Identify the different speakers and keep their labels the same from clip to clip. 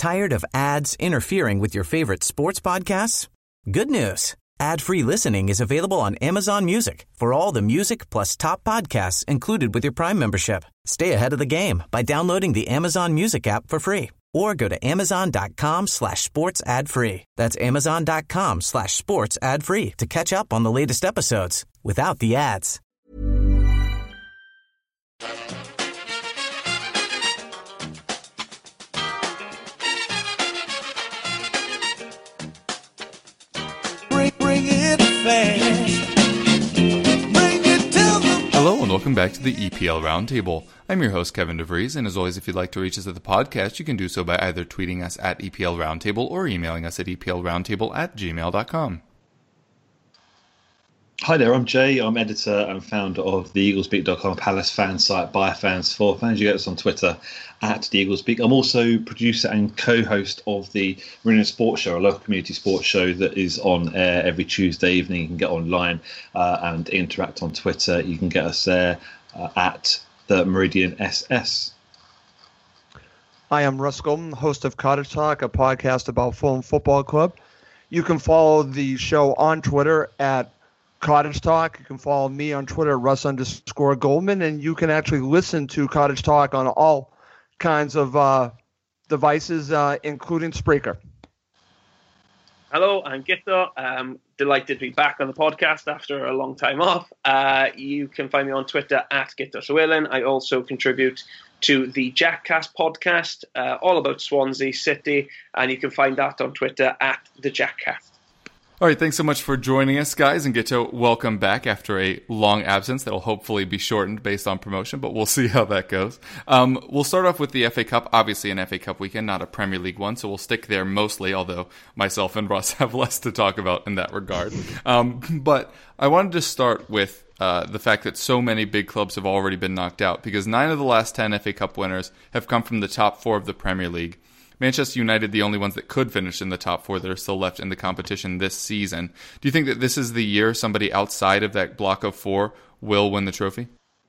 Speaker 1: Tired of ads interfering with your favorite sports podcasts? Good news. Ad-free listening is available on Amazon Music for all the music plus top podcasts included with your Prime membership. Stay ahead of the game by downloading the Amazon Music app for free or go to amazon.com/sports ad free. That's amazon.com/sports ad free to catch up on the latest episodes without the ads.
Speaker 2: Hello and welcome back to the EPL Roundtable. I'm your host Kevin DeVries, and as always, if you'd like to reach us at the podcast, you can do so by either tweeting us at EPL Roundtable or emailing us at eplroundtable@gmail.com.
Speaker 3: Hi there, I'm Jay. I'm editor and founder of the Eaglespeak.com Palace fan site by fans for fans. You get us on Twitter at the Eaglespeak. I'm also producer and co-host of the Marina Sports Show, a local community sports show that is on air every Tuesday evening. You can get online and interact on Twitter. You can get us there at the Meridian SS.
Speaker 4: Hi, I'm Russ Golden, host of Cottage Talk, a podcast about Fulham Football Club. You can follow the show on Twitter at Cottage Talk. You can follow me on Twitter, Russ_Goldman, and you can actually listen to Cottage Talk on all kinds of devices, including Spreaker.
Speaker 5: Hello, I'm Gito. I'm delighted to be back on the podcast after a long time off. You can find me on Twitter at Gito Swillen. I also contribute to the Jackcast podcast, all about Swansea City, and you can find that on Twitter at the Jackcast.
Speaker 2: All right, thanks so much for joining us, guys, and get to welcome back after a long absence that'll hopefully be shortened based on promotion, but we'll see how that goes. We'll start off with the FA Cup, obviously an FA Cup weekend, not a Premier League one, so we'll stick there mostly, although myself and Russ have less to talk about in that regard. But I wanted to start with the fact that so many big clubs have already been knocked out, because 9 of the last 10 FA Cup winners have come from the top 4 of the Premier League. Manchester United, the only ones that could finish in the top 4 that are still left in the competition this season. Do you think that this is the year somebody outside of that block of 4 will win the trophy?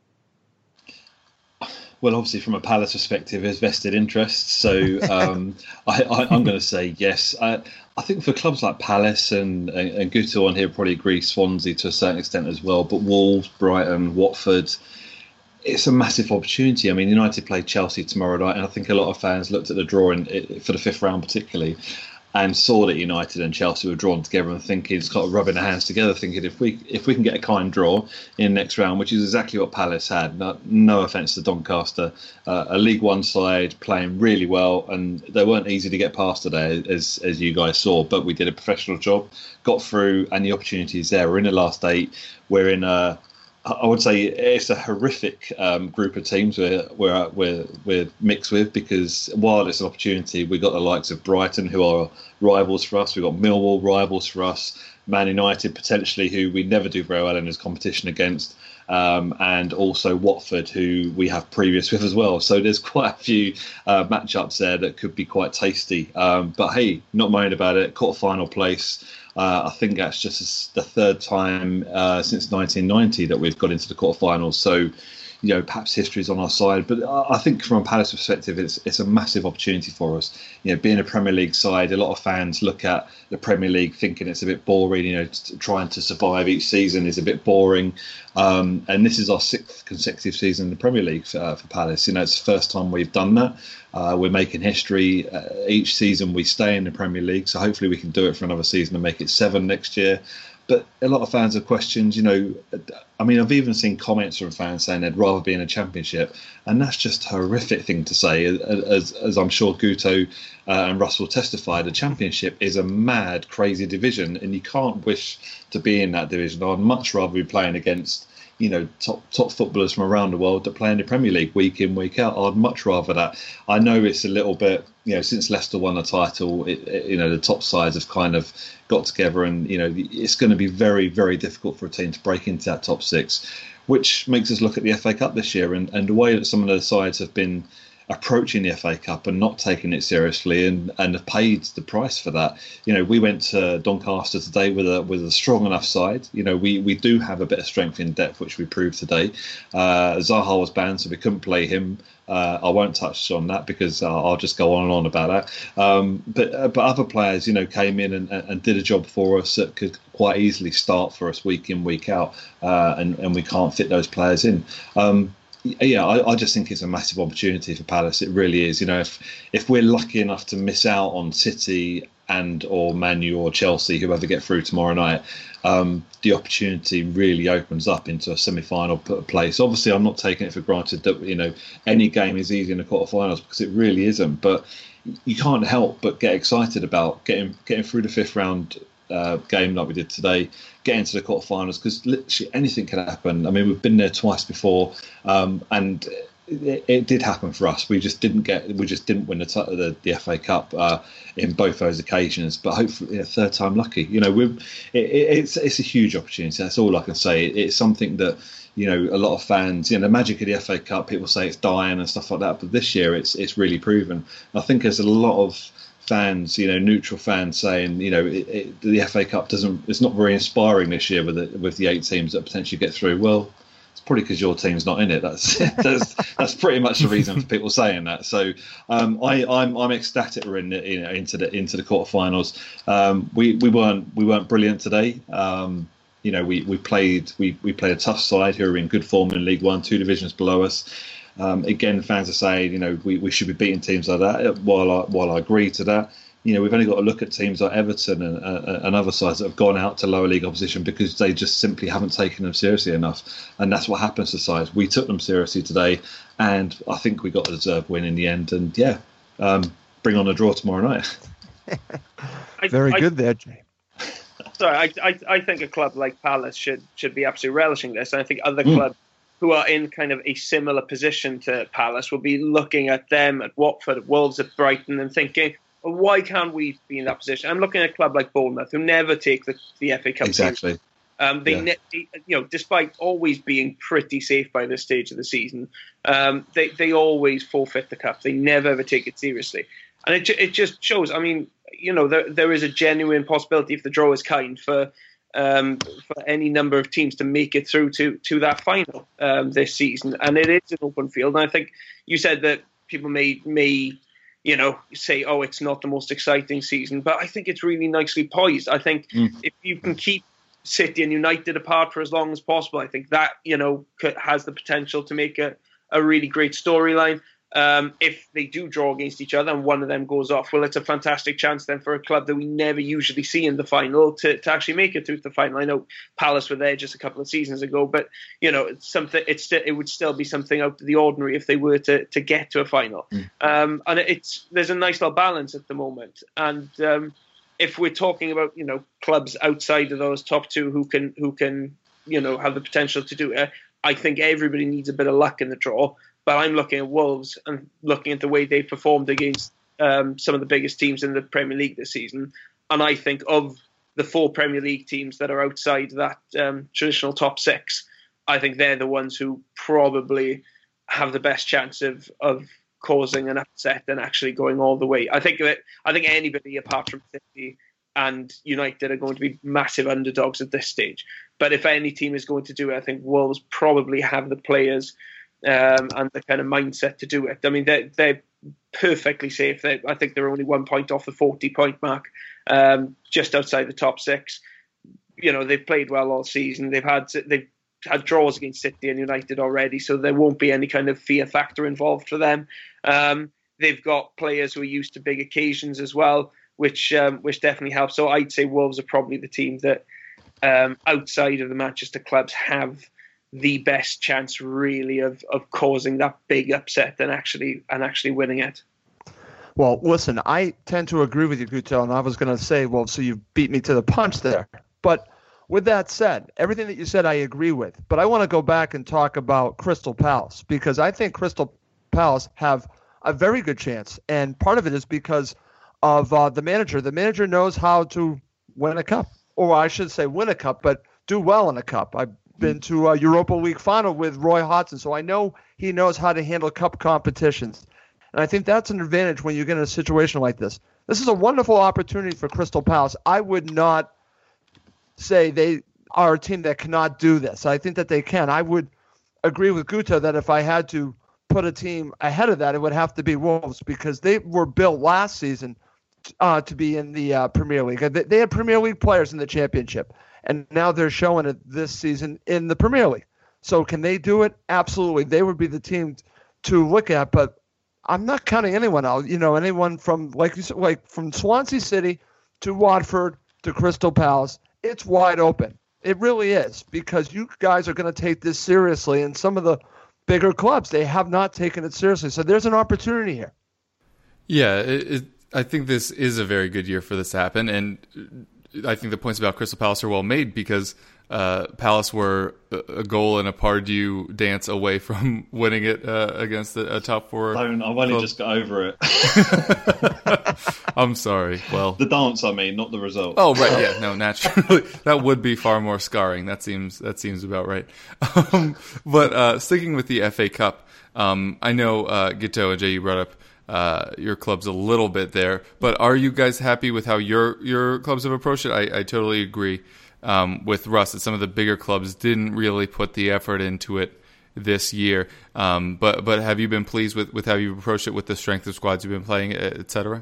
Speaker 3: Well, obviously, from a Palace perspective, there's vested interests. So I'm going to say yes. I think for clubs like Palace and Guto on here probably agree, Swansea to a certain extent as well, but Wolves, Brighton, Watford, it's a massive opportunity. I mean, United play Chelsea tomorrow night, and I think a lot of fans looked at the drawing for the 5th round particularly and saw that United and Chelsea were drawn together and thinking, it's got rubbing their hands together, thinking if we can get a kind draw in the next round, which is exactly what Palace had. No offence to Doncaster, a League One side playing really well, and they weren't easy to get past today, as you guys saw, but we did a professional job, got through, and the opportunity is there. We're in the last 8. We're in I would say it's a horrific group of teams we're mixed with, because while it's an opportunity, we've got the likes of Brighton, who are rivals for us. We've got Millwall, rivals for us. Man United, potentially, who we never do very well in this competition against. And also Watford, who we have previous with as well. So there's quite a few matchups there that could be quite tasty. But hey, not moaning about it. Quarter-final place. I think that's just the 3rd time since 1990 that we've got into the quarterfinals. So, perhaps history's on our side. But I think from a Palace perspective, it's a massive opportunity for us. Being a Premier League side, a lot of fans look at the Premier League thinking it's a bit boring. Trying to survive each season is a bit boring. And this is our 6th consecutive season in the Premier League for Palace. It's the first time we've done that. We're making history. Each season we stay in the Premier League, so hopefully we can do it for another season and make it 7 next year. But a lot of fans have questions, I mean, I've even seen comments from fans saying they'd rather be in a championship, and that's just a horrific thing to say. As I'm sure Guto and Russell testify, the championship is a mad, crazy division, and you can't wish to be in that division. I'd much rather be playing against top footballers from around the world that play in the Premier League week in, week out. I'd much rather that. I know it's a little bit, since Leicester won the title, the top sides have kind of got together, and it's going to be very, very difficult for a team to break into that top 6, which makes us look at the FA Cup this year and the way that some of the sides have been approaching the FA Cup and not taking it seriously, and have paid the price for that. We went to Doncaster today with a strong enough side. We do have a bit of strength in depth, which we proved today. Zaha was banned, so we couldn't play him. I won't touch on that because I'll just go on and on about that. But other players, came in and did a job for us that could quite easily start for us week in, week out, and we can't fit those players in. I just think it's a massive opportunity for Palace. It really is. If we're lucky enough to miss out on City and or Man U or Chelsea, whoever get through tomorrow night, the opportunity really opens up into a semi-final place. Obviously, I'm not taking it for granted that any game is easy in the quarterfinals, because it really isn't. But you can't help but get excited about getting through the fifth round game like we did today, get into the quarterfinals, because literally anything can happen. I mean, we've been there twice before, and it did happen for us. We just didn't win the FA Cup in both those occasions. But hopefully, third time lucky. It's a huge opportunity. That's all I can say. It's something that a lot of fans. The magic of the FA Cup. People say it's dying and stuff like that, but this year it's really proven. I think there's a lot of fans, neutral fans, saying the FA Cup it's not very inspiring this year with the 8 teams that potentially get through. Well, it's probably because your team's not in it. That's pretty much the reason for people saying that. So I'm ecstatic we're into the quarterfinals. We weren't brilliant today. We played a tough side who are in good form in League One, 2 divisions below us. Again, fans are saying, we should be beating teams like that. While I agree to that, we've only got to look at teams like Everton and other sides that have gone out to lower league opposition because they just simply haven't taken them seriously enough. And that's what happens to sides. We took them seriously today, and I think we got a deserved win in the end. And bring on a draw tomorrow night.
Speaker 4: Very good there, Jay.
Speaker 5: Sorry, I think a club like Palace should be absolutely relishing this. And I think other clubs who are in kind of a similar position to Palace will be looking at them, at Watford, at Wolves, at Brighton, and thinking, well, why can't we be in that position? I'm looking at a club like Bournemouth, who never take the FA Cup.
Speaker 3: Exactly.
Speaker 5: Despite always being pretty safe by this stage of the season, they always forfeit the cup. They never ever take it seriously, and it just shows. I mean, there is a genuine possibility, if the draw is kind, for any number of teams to make it through to that final this season, and it is an open field. And I think you said that people may say, oh, it's not the most exciting season, but I think it's really nicely poised. I think if you can keep City and United apart for as long as possible, I think that has the potential to make a really great storyline. If they do draw against each other and one of them goes off, well, it's a fantastic chance then for a club that we never usually see in the final to actually make it through to the final. I know Palace were there just a couple of seasons ago, but it's something. It would still be something out of the ordinary if they were to get to a final. And there's a nice little balance at the moment. And if we're talking about clubs outside of those top 2 who can have the potential to do it, I think everybody needs a bit of luck in the draw. But I'm looking at Wolves and looking at the way they performed against some of the biggest teams in the Premier League this season. And I think of the 4 Premier League teams that are outside that traditional top 6, I think they're the ones who probably have the best chance of causing an upset and actually going all the way. I think anybody apart from City and United are going to be massive underdogs at this stage. But if any team is going to do it, I think Wolves probably have the players and the kind of mindset to do it. I mean, they're perfectly safe. I think they're only 1 point off the 40-point mark, just outside the top 6. They've played well all season. They've had draws against City and United already, so there won't be any kind of fear factor involved for them. They've got players who are used to big occasions as well, which definitely helps. So I'd say Wolves are probably the team that outside of the Manchester clubs have the best chance really of causing that big upset and actually winning it.
Speaker 4: Well, listen, I tend to agree with you, Guto, and I was going to say, well, so you beat me to the punch there. But with that said, everything that you said I agree with. But I want to go back and talk about Crystal Palace, because I think Crystal Palace have a very good chance. And part of it is because of the manager. The manager knows how to win a cup, or I should say win a cup, but do well in a cup. I've been to a Europa League final with Roy Hodgson, so I know he knows how to handle cup competitions. And I think that's an advantage when you get in a situation like this. This is a wonderful opportunity for Crystal Palace. I would not say they are a team that cannot do this. I think that they can. I would agree with Guto that if I had to put a team ahead of that, it would have to be Wolves, because they were built last season to be in the Premier League. They had Premier League players in the Championship, and now they're showing it this season in the Premier League. So can they do it? Absolutely. They would be the team to look at, but I'm not counting anyone out. Anyone from, like you said, like from Swansea City to Watford to Crystal Palace, it's wide open. It really is, because you guys are going to take this seriously, and some of the bigger clubs, they have not taken it seriously. So there's an opportunity here.
Speaker 2: Yeah, I think this is a very good year for this to happen, and I think the points about Crystal Palace are well made, because Palace were a goal and a Pardew dance away from winning it against a top four.
Speaker 3: I've only just got over it.
Speaker 2: I'm sorry. Well,
Speaker 3: the dance, I mean, not the result.
Speaker 2: Oh, right. Yeah. No, naturally, that would be far more scarring. That seems about right. But sticking with the FA Cup, I know Guto and Jay, you brought up your clubs a little bit there, but are you guys happy with how your clubs have approached it? I totally agree with Russ that some of the bigger clubs didn't really put the effort into it this year. But have you been pleased with how you've approached it, with the strength of squads you've been playing, et cetera?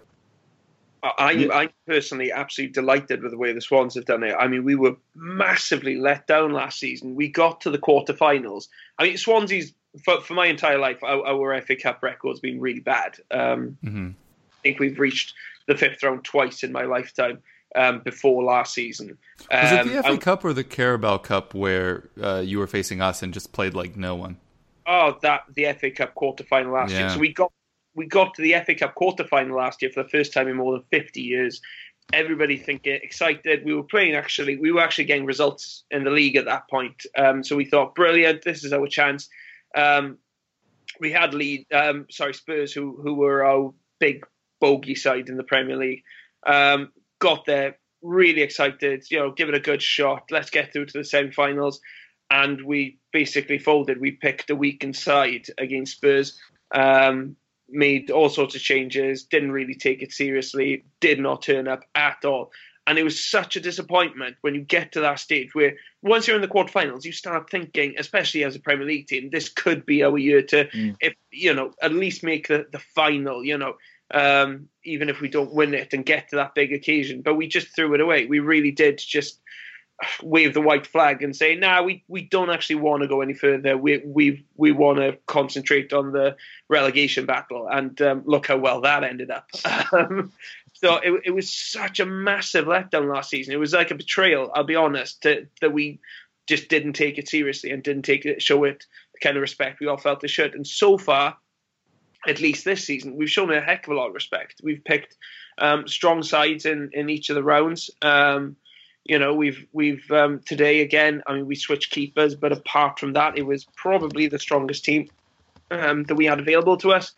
Speaker 5: I'm personally absolutely delighted with the way the Swans have done it. I mean, we were massively let down last season. We got to the quarterfinals. I mean, Swansea's, for my entire life, our FA Cup record's been really bad. I think we've reached the fifth round twice in my lifetime before last season.
Speaker 2: Was it the FA Cup or the Carabao Cup where you were facing us and just played like no one?
Speaker 5: Oh, the FA Cup quarterfinal last year. So we got to the FA Cup quarterfinal last year for the first time in more than 50 years. Everybody excited. We were actually getting results in the league at that point. So we thought, brilliant, this is our chance. We had Spurs, who were our big bogey side in the Premier League. Got there, really excited, give it a good shot. Let's get through to the semi-finals. And we basically folded. We picked a weakened side against Spurs. Made all sorts of changes, didn't really take it seriously, did not turn up at all. And it was such a disappointment when you get to that stage where once you're in the quarterfinals, you start thinking, especially as a Premier League team, this could be our year to, at least make the final, even if we don't win it and get to that big occasion. But we just threw it away. We really did just wave the white flag and say, we don't actually want to go any further. We want to concentrate on the relegation battle. And look how well that ended up. So it was such a massive letdown last season. It was like a betrayal, I'll be honest, that we just didn't take it seriously and didn't show it the kind of respect we all felt it should. And so far, at least this season, we've shown a heck of a lot of respect. We've picked strong sides in each of the rounds. We've today again, I mean, we switched keepers, but apart from that, it was probably the strongest team that we had available to us.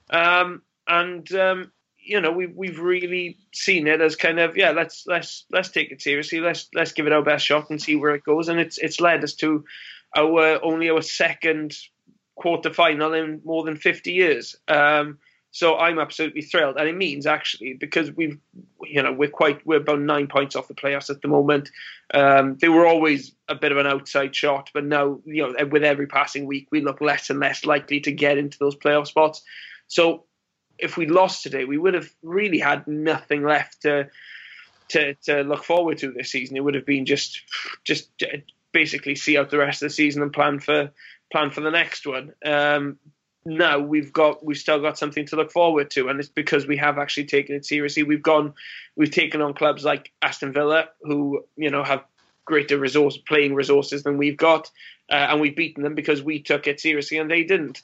Speaker 5: We've really seen it as kind of, let's take it seriously. Let's give it our best shot and see where it goes. And it's led us to our second quarterfinal in more than 50 years. So I'm absolutely thrilled, and it means actually because we're about 9 points off the playoffs at the moment. They were always a bit of an outside shot, but now with every passing week we look less and less likely to get into those playoff spots. So if we lost today, we would have really had nothing left to look forward to this season. It would have been just basically see out the rest of the season and plan for the next one. Now we've still got something to look forward to, and it's because we have actually taken it seriously. We've taken on clubs like Aston Villa, who have greater playing resources than we've got, and we've beaten them because we took it seriously and they didn't.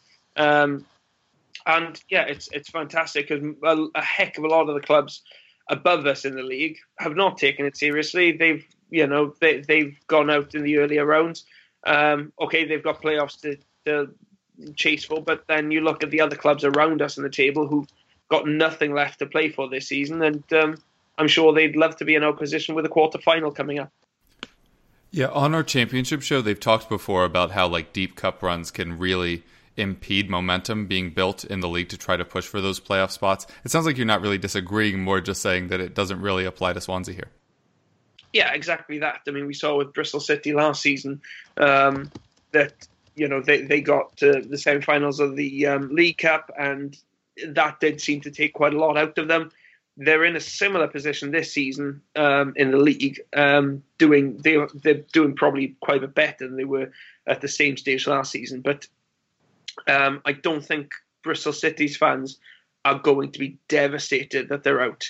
Speaker 5: It's fantastic because a heck of a lot of the clubs above us in the league have not taken it seriously. They've gone out in the earlier rounds. They've got playoffs to chase for, but then you look at the other clubs around us in the table who've got nothing left to play for this season, and I'm sure they'd love to be in our position with a quarter-final coming up.
Speaker 2: Yeah, on our championship show, they've talked before about how deep cup runs can really impede momentum being built in the league to try to push for those playoff spots? It sounds like you're not really disagreeing, more just saying that it doesn't really apply to Swansea here.
Speaker 5: Yeah, exactly that. I mean, we saw with Bristol City last season that, you know, they got to the semi-finals of the League Cup, and that did seem to take quite a lot out of them. They're in a similar position this season in the league, they're doing probably quite a bit better than they were at the same stage last season. But I don't think Bristol City's fans are going to be devastated that they're out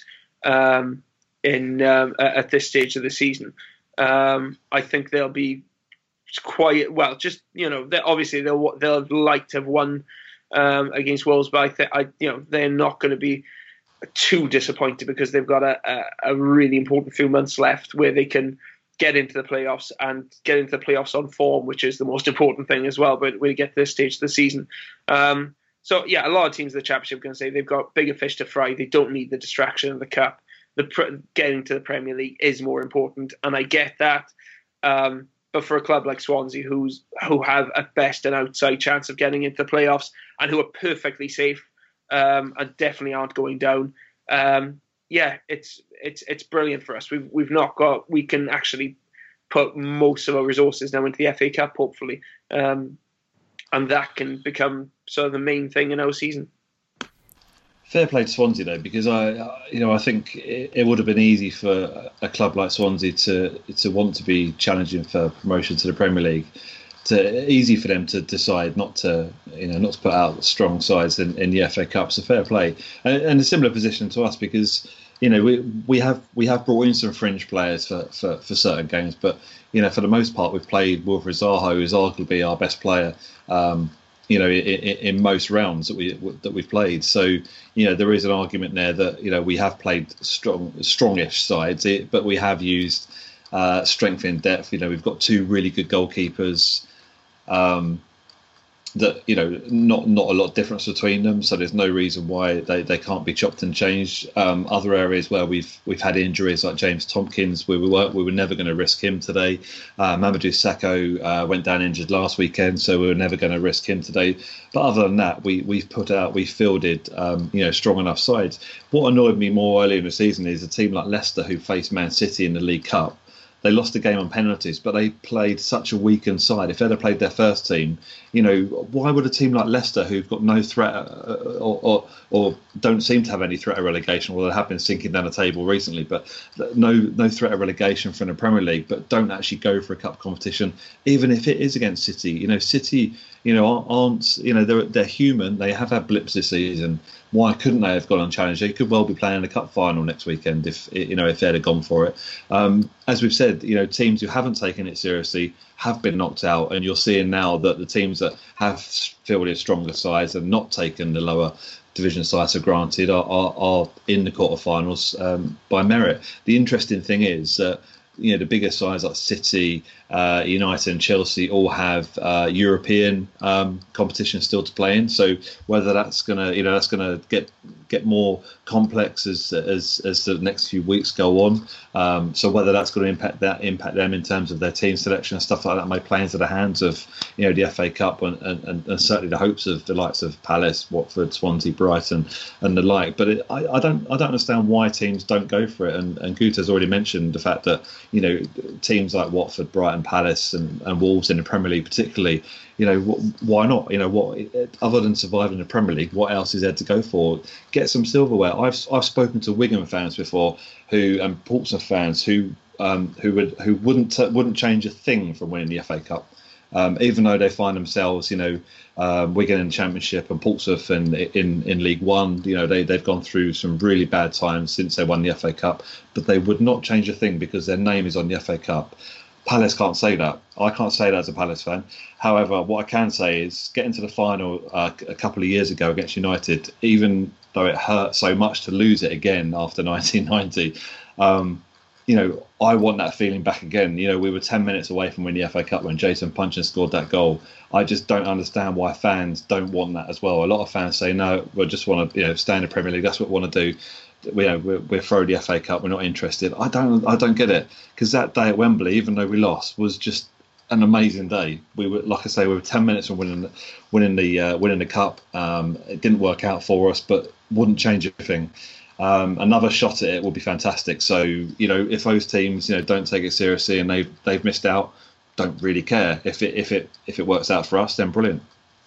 Speaker 5: at this stage of the season. I think they'll be quite well. Just, you know, obviously they'll like to have won against Wolves, but they're not going to be too disappointed because they've got a really important few months left where they can get into the playoffs and get into the playoffs on form, which is the most important thing as well. But when you get to this stage of the season, so yeah, a lot of teams in the Championship are going to say they've got bigger fish to fry. They don't need the distraction of the Cup. Getting to the Premier League is more important, and I get that. But for a club like Swansea, who have at best an outside chance of getting into the playoffs and who are perfectly safe and definitely aren't going down, it's brilliant for us. We can actually put most of our resources now into the FA Cup, hopefully, and that can become sort of the main thing in our season.
Speaker 3: Fair play to Swansea though, because I think it would have been easy for a club like Swansea to want to be challenging for promotion to the Premier League. Easy for them to decide not to put out strong sides in the FA Cup. So fair play, and a similar position to us because we have brought in some fringe players for certain games, but for the most part we've played Wilfried Zaha, who is arguably our best player. In most rounds that we've played. So, there is an argument there that, we have played strongish sides, but we have used strength in depth. We've got two really good goalkeepers that, not a lot of difference between them. So there's no reason why they can't be chopped and changed. Other areas where we've had injuries like James Tompkins, we were never going to risk him today. Mamadou Sakho went down injured last weekend, so we were never going to risk him today. But other than that, we've fielded strong enough sides. What annoyed me more early in the season is a team like Leicester, who faced Man City in the League Cup. They lost the game on penalties, but they played such a weakened side. If they'd have played their first team, why would a team like Leicester, who've got no threat or don't seem to have any threat of relegation, well, they have been sinking down the table recently, but no threat of relegation from the Premier League, but don't actually go for a cup competition, even if it is against City. City, aren't, they're human. They have had blips this season. Why couldn't they have gone on challenge? They could well be playing a cup final next weekend if they'd have gone for it. As we've said, teams who haven't taken it seriously have been knocked out, and you're seeing now that the teams that have fielded stronger sides and not taken the lower division sides for granted are in the quarterfinals by merit. The interesting thing is that the bigger sides like City, United and Chelsea all have European competition still to play in. So whether that's gonna get more complex as the next few weeks go on. So whether that's going to impact them in terms of their team selection and stuff like that may play into the hands of the FA Cup and certainly the hopes of the likes of Palace, Watford, Swansea, Brighton and the like. But I don't understand why teams don't go for it. And Guta's already mentioned the fact that teams like Watford, Brighton, Palace and Wolves in the Premier League particularly, why not? What other than surviving the Premier League, what else is there to go for? Get some silverware. I've spoken to Wigan fans before, and Portsmouth fans who wouldn't change a thing from winning the FA Cup, even though they find themselves, Wigan in the Championship and Portsmouth in League One. They've gone through some really bad times since they won the FA Cup, but they would not change a thing because their name is on the FA Cup. Palace can't say that. I can't say that as a Palace fan. However, what I can say is getting to the final a couple of years ago against United, even though it hurt so much to lose it again after 1990, I want that feeling back again. We were 10 minutes away from winning the FA Cup when Jason Puncheon scored that goal. I just don't understand why fans don't want that as well. A lot of fans say, no, we just want to stay in the Premier League. That's what we want to do. We're throw the FA Cup. We're not interested. I don't get it, because that day at Wembley, even though we lost, was just an amazing day. We were, like I say, we were 10 minutes from winning the cup. It didn't work out for us, but wouldn't change anything. Another shot at it will be fantastic. So, if those teams, don't take it seriously and they've missed out, don't really care. If it works out for us, then brilliant.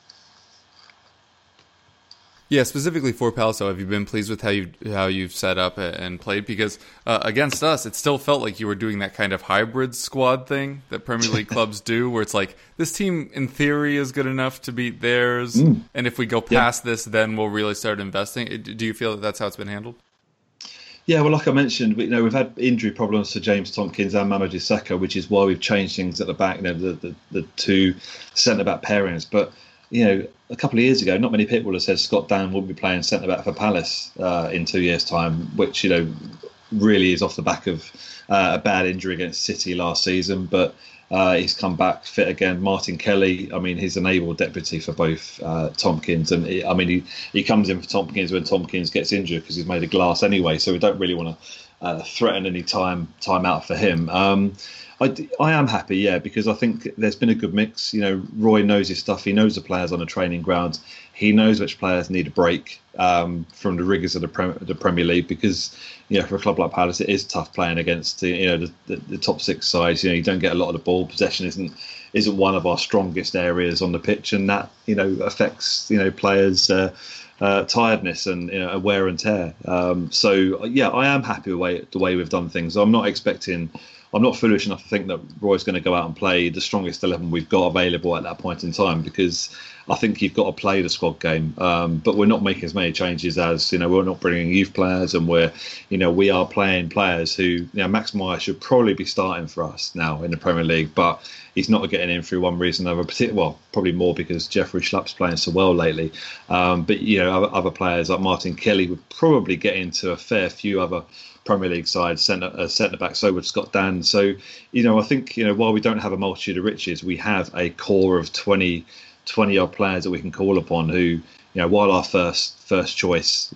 Speaker 2: Yeah, specifically for Palace, have you been pleased with how you've set up and played? Because against us, it still felt like you were doing that kind of hybrid squad thing that Premier League clubs do, where it's like, this team in theory is good enough to beat theirs, and if we go past this, then we'll really start investing. Do you feel that that's how it's been handled?
Speaker 3: Yeah, well, like I mentioned, we've had injury problems for James Tompkins and Mamadou Sakho, which is why we've changed things at the back. The two centre-back pairings, but a couple of years ago, not many people would have said Scott Dann would be playing centre-back for Palace in 2 years' time, which, really is off the back of a bad injury against City last season. But he's come back fit again. Martin Kelly, he's an able deputy for both Tompkins. And he comes in for Tompkins when Tompkins gets injured because he's made of glass anyway. So we don't really want to threaten any time out for him. I am happy, yeah, because I think there's been a good mix. Roy knows his stuff. He knows the players on the training ground. He knows which players need a break from the rigours of the Premier League, because for a club like Palace, it is tough playing against the top six sides. You don't get a lot of the ball. Possession isn't one of our strongest areas on the pitch, and that affects players' tiredness and wear and tear. So yeah, I am happy with the way we've done things. I'm not foolish enough to think that Roy's going to go out and play the strongest 11 we've got available at that point in time, because I think you've got to play the squad game. But we're not making as many changes as, we're not bringing youth players, and we are playing players who, Max Meyer should probably be starting for us now in the Premier League, but he's not getting in through one reason or another. Well, probably more because Jeffrey Schlupp's playing so well lately. But other players like Martin Kelly would probably get into a fair few other Premier League side centre back. So would Scott Dann. So I think while we don't have a multitude of riches, we have a core of 20 odd players that we can call upon who, while our first choice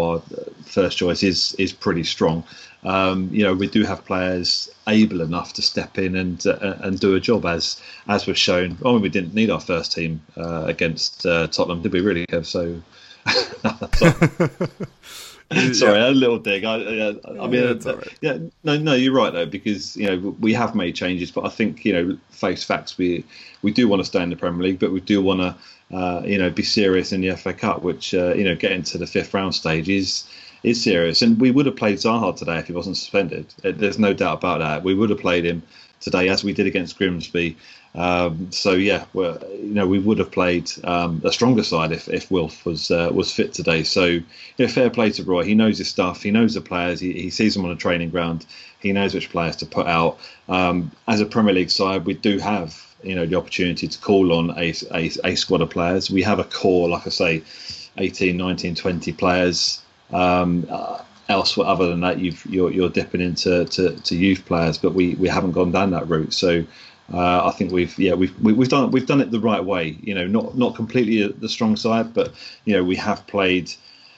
Speaker 3: is pretty strong, we do have players able enough to step in and do a job, as was shown. We didn't need our first team against Tottenham, did we really, Kev? So sorry, a little dig. Yeah, no, you're right though, because we have made changes, but I think face facts, we do want to stay in the Premier League, but we do want to be serious in the FA Cup, which getting to the fifth round stage is serious. And we would have played Zaha today if he wasn't suspended. There's no doubt about that. We would have played him today, as we did against Grimsby. So yeah, we would have played a stronger side if Wilf was fit today. So fair play to Roy. He knows his stuff. He knows the players. He sees them on the training ground. He knows which players to put out. As a Premier League side, we do have the opportunity to call on a squad of players. We have a core, like I say, 18, 19, 20 players. Elsewhere, other than that, you're dipping into youth players, but we haven't gone down that route. So I think we've done it the right way. Not completely the strong side, but we have played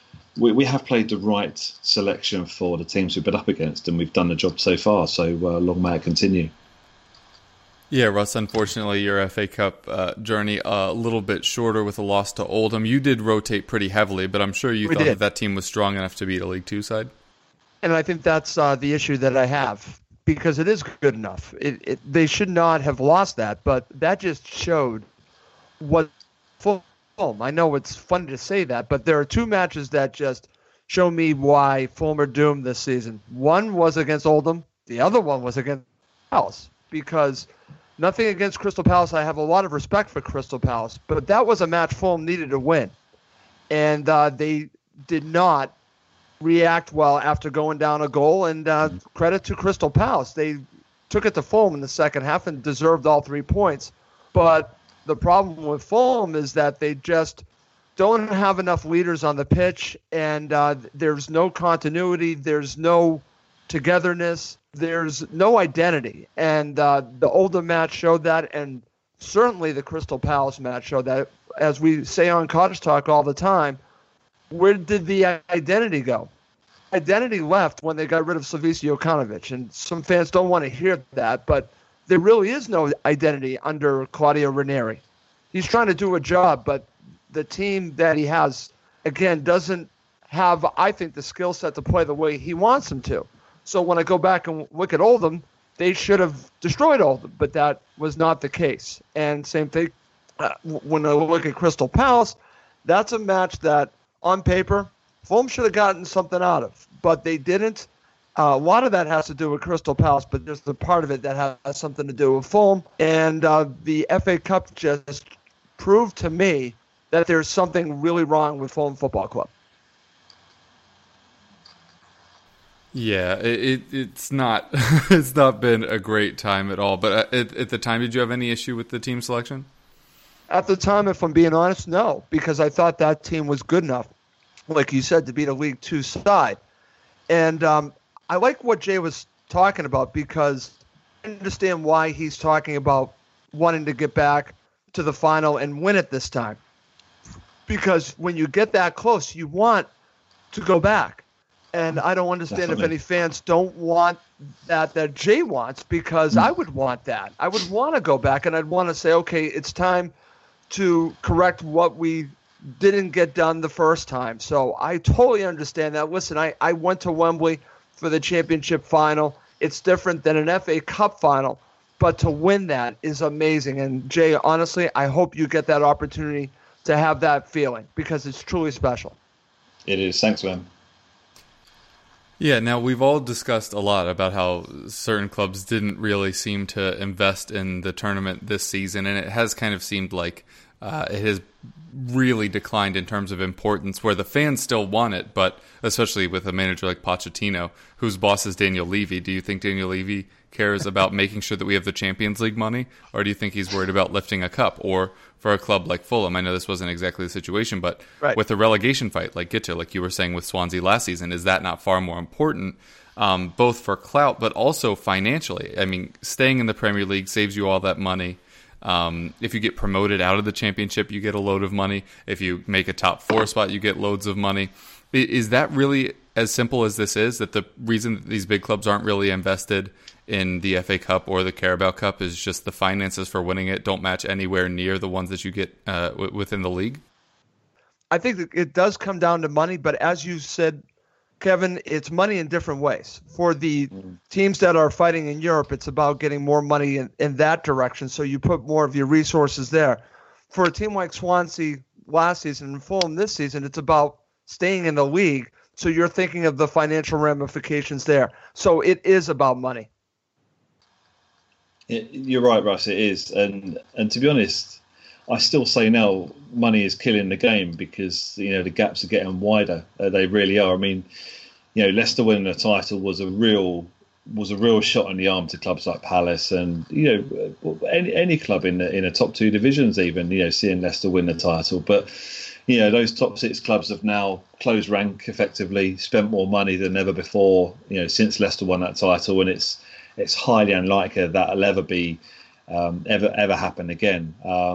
Speaker 3: the right selection for the teams we've been up against, and we've done the job so far. So long may it continue.
Speaker 2: Yeah, Russ, unfortunately, your FA Cup journey a little bit shorter with a loss to Oldham. You did rotate pretty heavily, but I'm sure you thought that team was strong enough to beat a League Two side.
Speaker 4: And I think that's the issue that I have, because it is good enough. They should not have lost that, but that just showed what Fulham. I know it's funny to say that, but there are two matches that just show me why Fulham are doomed this season. One was against Oldham. The other one was against Palace, because nothing against Crystal Palace. I have a lot of respect for Crystal Palace, but that was a match Fulham needed to win. And they did not react well after going down a goal, and credit to Crystal Palace. They took it to Fulham in the second half and deserved all 3 points. But the problem with Fulham is that they just don't have enough leaders on the pitch, and there's no continuity, there's no togetherness, there's no identity. And the Oldham match showed that, and certainly the Crystal Palace match showed that. As we say on Cottage Talk all the time, where did the identity go? Identity left when they got rid of Slavisa Jokanovic, and some fans don't want to hear that, but there really is no identity under Claudio Ranieri. He's trying to do a job, but the team that he has, again, doesn't have, I think, the skill set to play the way he wants them to. So when I go back and look at Oldham, they should have destroyed Oldham, but that was not the case. And same thing, when I look at Crystal Palace, that's a match that, on paper, Fulham should have gotten something out of, but they didn't. A lot of that has to do with Crystal Palace, but there's the part of it that has something to do with Fulham. And the FA Cup just proved to me that there's something really wrong with Fulham Football Club.
Speaker 2: Yeah, it's not it's not been a great time at all. But at the time, did you have any issue with the team selection?
Speaker 4: At the time, if I'm being honest, no, because I thought that team was good enough, like you said, to beat a League Two side. And I like what Jay was talking about, because I understand why he's talking about wanting to get back to the final and win it this time. Because when you get that close, you want to go back. And I don't understand Definitely. If any fans don't want that Jay wants, because I would want that. I would want to go back, and I'd want to say, okay, it's time to correct what we didn't get done the first time. So I totally understand that. Listen, I went to Wembley for the championship final. It's different than an FA Cup final, but to win that is amazing. And Jay, honestly, I hope you get that opportunity to have that feeling, because it's truly special.
Speaker 3: It is. Thanks, man.
Speaker 2: Yeah, now we've all discussed a lot about how certain clubs didn't really seem to invest in the tournament this season, and it has kind of seemed like it has really declined in terms of importance, where the fans still want it, but especially with a manager like Pochettino, whose boss is Daniel Levy. Do you think Daniel Levy cares about making sure that we have the Champions League money, or do you think he's worried about lifting a cup? Or for a club like Fulham, I know this wasn't exactly the situation, but with a relegation fight like Gitto, like you were saying with Swansea last season, is that not far more important, both for clout but also financially? I mean, staying in the Premier League saves you all that money. If you get promoted out of the Championship, you get a load of money. If you make a top 4 spot, you get loads of money. Is that really as simple as this is, that the reason that these big clubs aren't really invested in the FA Cup or the Carabao Cup is just the finances for winning it don't match anywhere near the ones that you get within the league?
Speaker 4: I think that it does come down to money, but as you said, Kevin, it's money in different ways. For the teams that are fighting in Europe, it's about getting more money in that direction, so you put more of your resources there. For a team like Swansea last season and Fulham this season, it's about staying in the league, so you're thinking of the financial ramifications there. So it is about money.
Speaker 3: You're right, Russ, it is. And to be honest, I still say now money is killing the game, because the gaps are getting wider. They really are. I mean, Leicester winning the title was a real shot in the arm to clubs like Palace, and any club in the top 2 divisions, even seeing Leicester win the title. But those top 6 clubs have now closed rank effectively, spent more money than ever before. Since Leicester won that title, and it's highly unlikely that'll ever be ever happen again.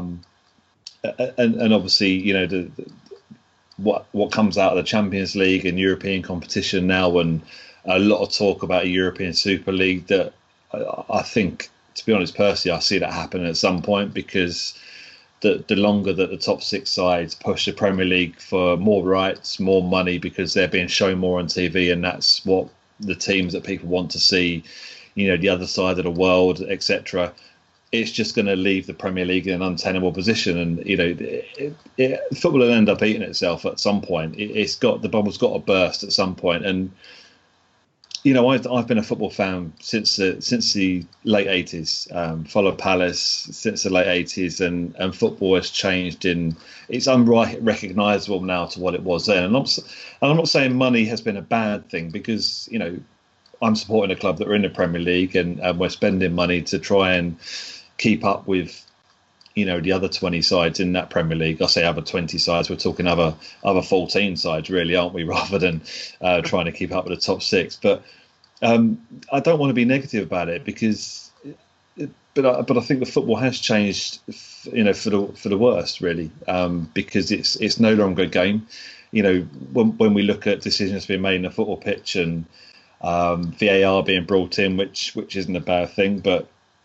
Speaker 3: And obviously, what comes out of the Champions League and European competition now, and a lot of talk about a European Super League, that I think, to be honest, personally, I see that happen at some point, because the longer that the top 6 sides push the Premier League for more rights, more money, because they're being shown more on TV, and that's what the teams that people want to see, the other side of the world, etc. It's just going to leave the Premier League in an untenable position, and football will end up eating itself at some point. The bubble's got to burst at some point. And I've been a football fan since the late 80s. Followed Palace since the late 80s, and football has changed. It's unrecognisable now to what it was then. And I'm not saying money has been a bad thing, because I'm supporting a club that are in the Premier League, and we're spending money to try and keep up with the other 20 sides in that Premier League. I say other 20 sides, we're talking other 14 sides really, aren't we, rather than trying to keep up with the top 6. But I don't want to be negative about it, because but I think the football has changed for the worst, really, because it's no longer a game. When we look at decisions being made in the football pitch, and VAR being brought in, which isn't a bad thing, but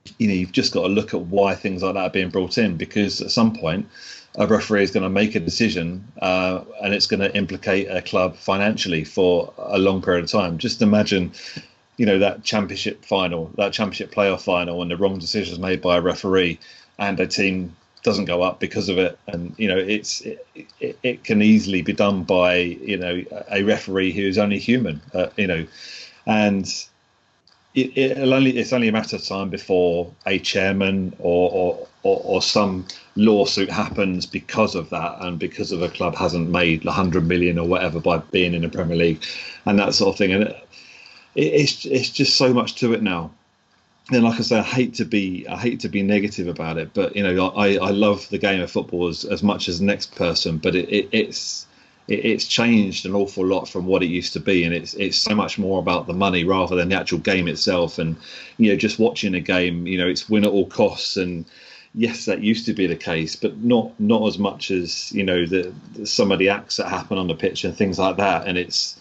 Speaker 3: you've just got to look at why things like that are being brought in, because at some point a referee is going to make a decision and it's going to implicate a club financially for a long period of time. Just imagine, that championship playoff final, and the wrong decision is made by a referee and a team doesn't go up because of it. And, it can easily be done by, a referee who's only human, and it's only a matter of time before a chairman or some lawsuit happens because of that, and because of a club hasn't made 100 million or whatever by being in the Premier League and that sort of thing. And it's just so much to it now. And like I say, I hate to be negative about it, but I love the game of football as much as the next person. But it's changed an awful lot from what it used to be, and it's so much more about the money rather than the actual game itself. And just watching a game, it's win at all costs. And yes, that used to be the case, but not as much as some of the acts that happen on the pitch and things like that. And it's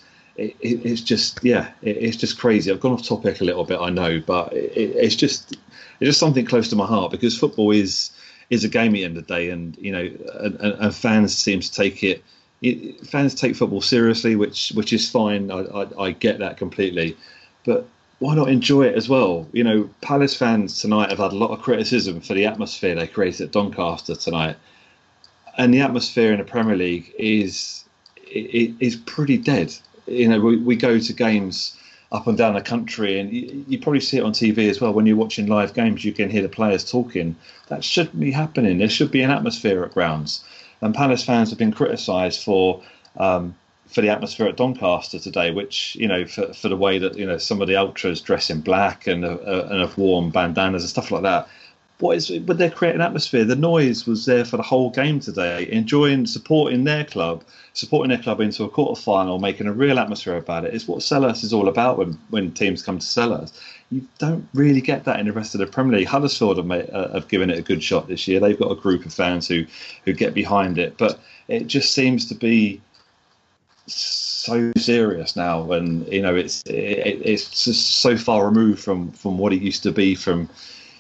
Speaker 3: just crazy. I've gone off topic a little bit, I know, but it's just something close to my heart, because football is a game at the end of the day, and and fans seem to take it. Fans take football seriously, which is fine. I get that completely, but why not enjoy it as well? Palace fans tonight have had a lot of criticism for the atmosphere they created at Doncaster tonight, and the atmosphere in the Premier League is pretty dead. We go to games up and down the country, and you probably see it on TV as well. When you're watching live games, you can hear the players talking. That shouldn't be happening. There should be an atmosphere at grounds. And Palace fans have been criticised for the atmosphere at Doncaster today, which for the way that some of the ultras dress in black and have worn bandanas and stuff like that. But they're creating atmosphere. The noise was there for the whole game today, supporting their club into a quarter final, making a real atmosphere about it. It's what Selhurst is all about when teams come to Selhurst. You don't really get that in the rest of the Premier League. Huddersfield have given it a good shot this year. They've got a group of fans who get behind it, but it just seems to be so serious now, and it's just so far removed from what it used to be from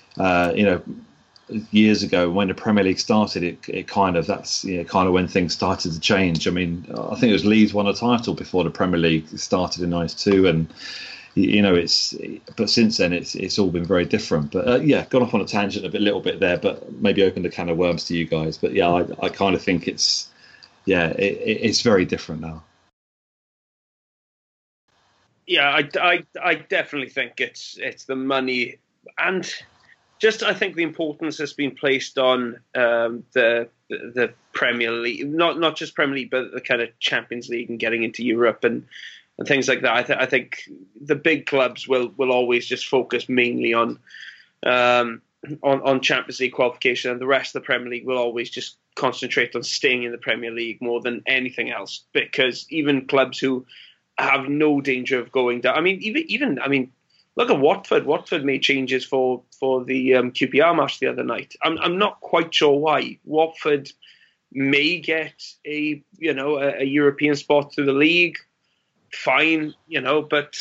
Speaker 3: years ago when the Premier League started. That's kind of when things started to change. I mean, I think it was Leeds won a title before the Premier League started in '92, and but since then it's all been very different. But gone off on a tangent a little bit there, but maybe opened a can of worms to you guys. But I kind of think it's very different now.
Speaker 5: Yeah, I definitely think it's the money, and just I think the importance has been placed on the Premier League, not just Premier League, but the kind of Champions League and getting into Europe and things like that. I think the big clubs will always just focus mainly on Champions League qualification, and the rest of the Premier League will always just concentrate on staying in the Premier League more than anything else. Because even clubs who have no danger of going down, look at Watford. Watford made changes for the QPR match the other night. I'm not quite sure why. Watford may get a European spot through the league. Fine, but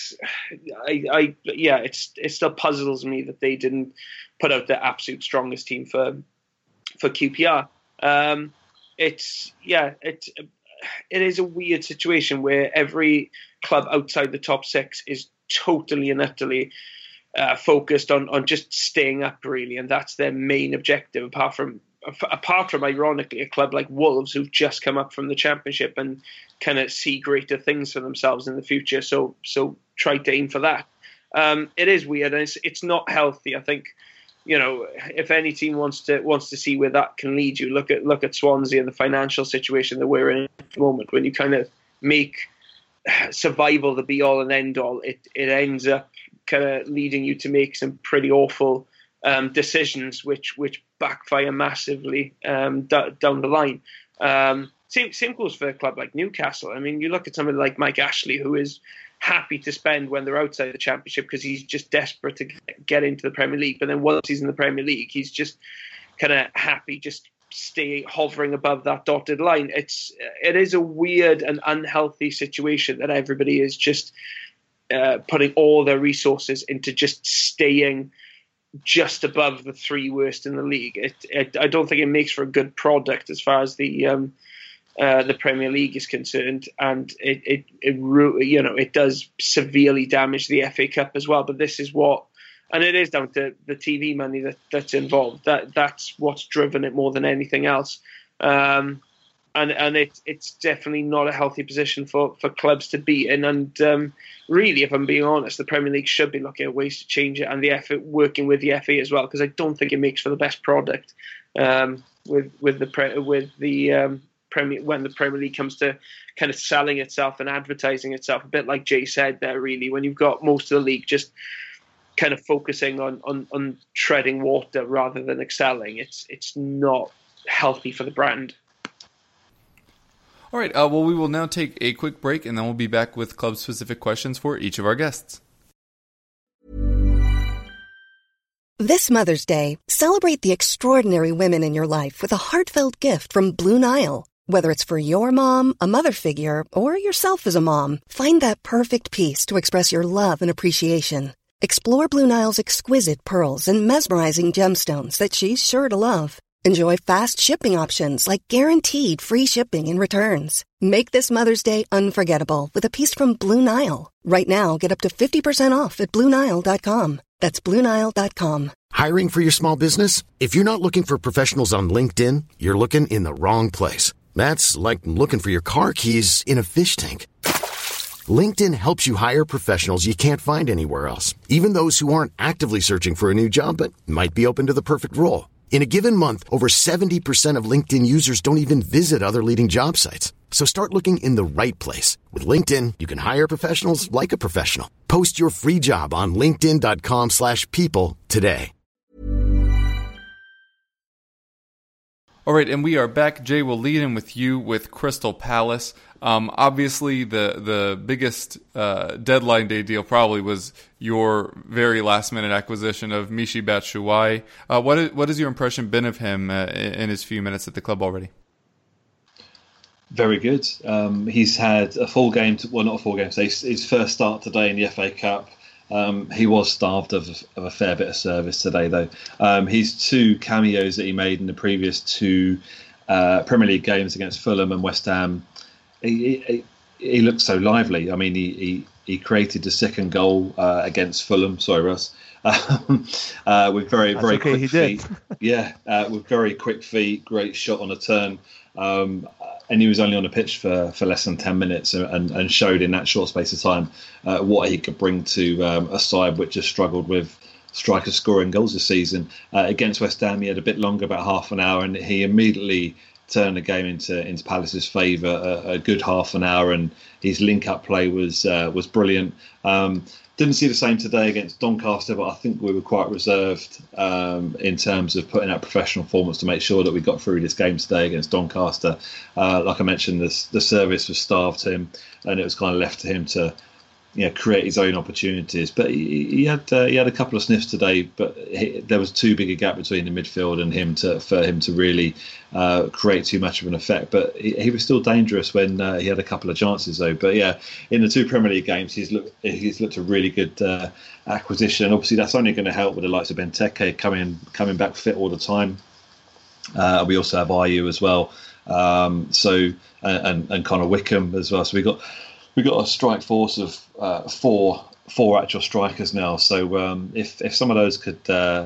Speaker 5: it still puzzles me that they didn't put out their absolute strongest team for QPR. It is a weird situation where every club outside the top six is totally and utterly focused on just staying up, really, and that's their main objective. Apart from ironically a club like Wolves, who've just come up from the Championship and kind of see greater things for themselves in the future. So try to aim for that. It is weird, and it's not healthy. I think if any team wants to see where that can lead you, look at Swansea and the financial situation that we're in at the moment. When you kind of make survival the be all and end all, it ends up kind of leading you to make some pretty awful decisions, which backfire massively down the line. Same goes for a club like Newcastle. I mean, you look at somebody like Mike Ashley, who is happy to spend when they're outside the Championship because he's just desperate to get into the Premier League. But then once he's in the Premier League, he's just kind of happy just stay hovering above that dotted line. It is a weird and unhealthy situation that everybody is just putting all their resources into just staying just above the 3 worst in the league. I don't think it makes for a good product as far as the Premier League is concerned, and it does severely damage the FA Cup as well. But this is and it is down to the TV money that's involved. That's what's driven it more than anything else. And it's definitely not a healthy position for clubs to be in. And really, if I'm being honest, the Premier League should be looking at ways to change it, and the FA working with the FA as well, because I don't think it makes for the best product with the Premier, when the Premier League comes to kind of selling itself and advertising itself. A bit like Jay said there, really, when you've got most of the league just kind of focusing on treading water rather than excelling, it's not healthy for the brand.
Speaker 2: All right, well, we will now take a quick break, and then we'll be back with club-specific questions for each of our guests.
Speaker 6: This Mother's Day, celebrate the extraordinary women in your life with a heartfelt gift from Blue Nile. Whether it's for your mom, a mother figure, or yourself as a mom, find that perfect piece to express your love and appreciation. Explore Blue Nile's exquisite pearls and mesmerizing gemstones that she's sure to love. Enjoy fast shipping options like guaranteed free shipping and returns. Make this Mother's Day unforgettable with a piece from Blue Nile. Right now, get up to 50% off at BlueNile.com. That's BlueNile.com.
Speaker 7: Hiring for your small business? If you're not looking for professionals on LinkedIn, you're looking in the wrong place. That's like looking for your car keys in a fish tank. LinkedIn helps you hire professionals you can't find anywhere else, even those who aren't actively searching for a new job but might be open to the perfect role. In a given month, over 70% of LinkedIn users don't even visit other leading job sites. So start looking in the right place. With LinkedIn, you can hire professionals like a professional. Post your free job on linkedin.com/people today.
Speaker 2: All right, and we are back. Jay, will lead in with you with Crystal Palace. Obviously, the biggest deadline day deal probably was your very last-minute acquisition of Michy Batshuayi. What has your impression been of him in his few minutes at the club already?
Speaker 3: Very good. He's had a full game, not a full game, so his first start today in the FA Cup. He was starved of a fair bit of service today, though. His 2 cameos that he made in the previous 2 Premier League games against Fulham and West Ham, he looked so lively. I mean, he created the second goal against Fulham. Sorry, Russ. With very quick feet. Yeah, with very quick feet, great shot on a turn. And he was only on the pitch for less than 10 minutes and showed in that short space of time what he could bring to a side which has struggled with strikers scoring goals this season. Against West Ham, he had a bit longer, about half an hour, and he immediately turned the game into Palace's favour. A good half an hour, and his link-up play was brilliant. Didn't see the same today against Doncaster, but I think we were quite reserved in terms of putting out professional performance to make sure that we got through this game today against Doncaster. Like I mentioned, the service was starved to him, and it was kind of left to him to create his own opportunities. But he had a couple of sniffs today, but there was too big a gap between the midfield and him for him to really create too much of an effect. But he was still dangerous when he had a couple of chances, though. But yeah, in the 2 Premier League games, he's looked a really good acquisition. Obviously, that's only going to help with the likes of Benteke coming back fit all the time. We also have Ayew as well. And Connor Wickham as well. So we got a strike force of four actual strikers now. So if some of those could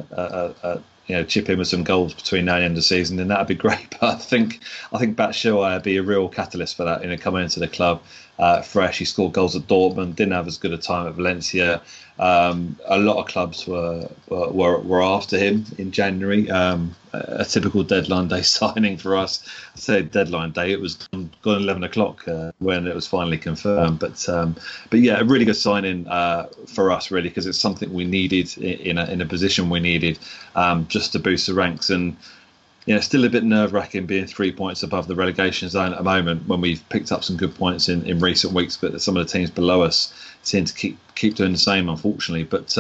Speaker 3: chip in with some goals between now and the end of the season, then that'd be great. But I think Batshuayi would be a real catalyst for that. Coming into the club fresh, he scored goals at Dortmund, didn't have as good a time at Valencia. A lot of clubs were after him in January. A typical deadline day signing for us. I say deadline day, it was gone 11 o'clock when it was finally confirmed. But yeah, a really good signing for us, really, because it's something we needed in a position we needed just to boost the ranks. And still a bit nerve-wracking being 3 points above the relegation zone at the moment when we've picked up some good points in recent weeks, but some of the teams below us seem to keep doing the same, unfortunately. But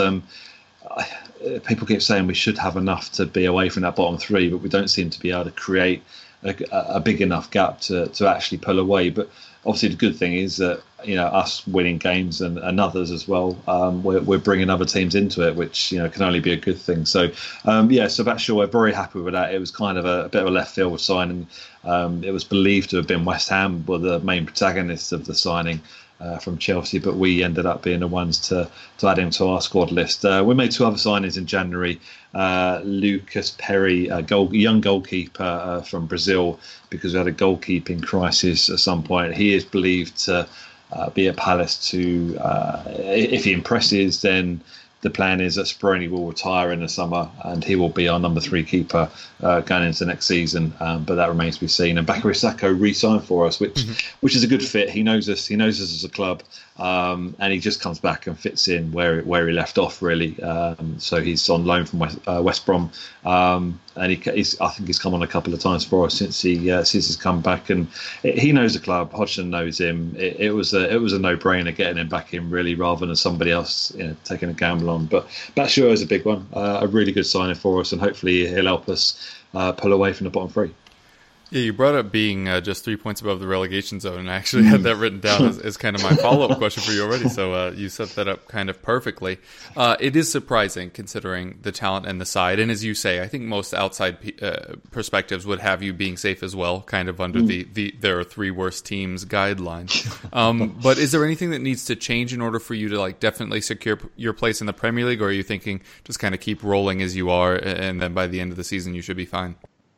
Speaker 3: people keep saying we should have enough to be away from that bottom 3, but we don't seem to be able to create a big enough gap to actually pull away. But obviously, the good thing is that us winning games and others as well, we're bringing other teams into it, which can only be a good thing. So so Batshuayi, we're very happy with that. It was kind of a bit of a left field signing. It was believed to have been West Ham were the main protagonists of the signing from Chelsea, but we ended up being the ones to add him to our squad list. We made 2 other signings in January. Lucas Perry, a young goalkeeper from Brazil, because we had a goalkeeping crisis at some point. He is believed to be at Palace to, if he impresses, then the plan is that Speroni will retire in the summer and he will be our number 3 keeper going into next season. But that remains to be seen. And Bakary Sakho re-signed for us, which is a good fit. He knows us. He knows us as a club, and he just comes back and fits in where he left off, really. So he's on loan from West Brom, and I think he's come on a couple of times for us since he's come back, and he knows the club. Hodgson knows him. It was a no-brainer getting him back in, really, rather than somebody else taking a gamble on. But Batshuayi is a big one, a really good signing for us, and hopefully he'll help us pull away from the bottom 3.
Speaker 2: Yeah, you brought up being just 3 points above the relegation zone, and I actually had that written down as kind of my follow-up question for you already, so you set that up kind of perfectly. It is surprising, considering the talent and the side, and as you say, I think most outside perspectives would have you being safe as well, kind of under the there are 3 worst teams guideline. But is there anything that needs to change in order for you to definitely secure your place in the Premier League, or are you thinking just kind of keep rolling as you are, and then by the end of the season you should be fine?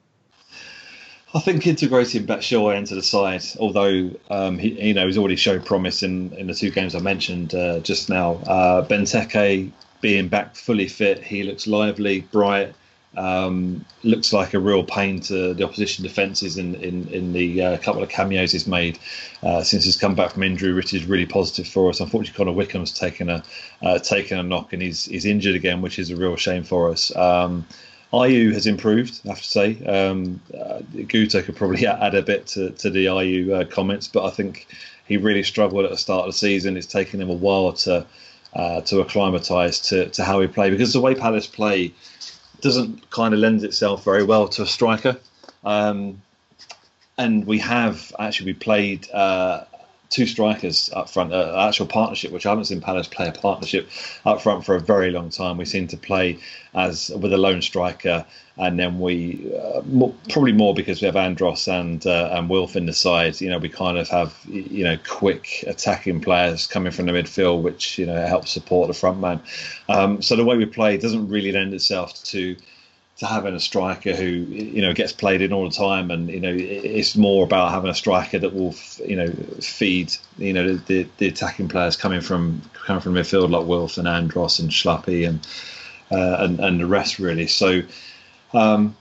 Speaker 3: I think integrating Batshuayi into the side, although he's already shown promise in the 2 games I mentioned just now. Benteke being back fully fit, he looks lively, bright, looks like a real pain to the opposition defences in the couple of cameos he's made since he's come back from injury, which is really positive for us. Unfortunately, Connor Wickham's taken a knock and he's injured again, which is a real shame for us. Ayew has improved, I have to say. Guto could probably add a bit to the Ayew comments, but I think he really struggled at the start of the season. It's taken him a while to acclimatise to how we play, because the way Palace play doesn't kind of lend itself very well to a striker. And we played 2 strikers up front, actual partnership, which I haven't seen Palace play a partnership up front for a very long time. We seem to play with a lone striker, and then we probably more because we have Andros and Wilf in the side. We kind of have quick attacking players coming from the midfield, which helps support the front man. So the way we play doesn't really lend itself to having a striker who gets played in all the time, and it's more about having a striker that will feed the attacking players coming from midfield, like Wilf and Andros and Schlappy and the rest, really. So the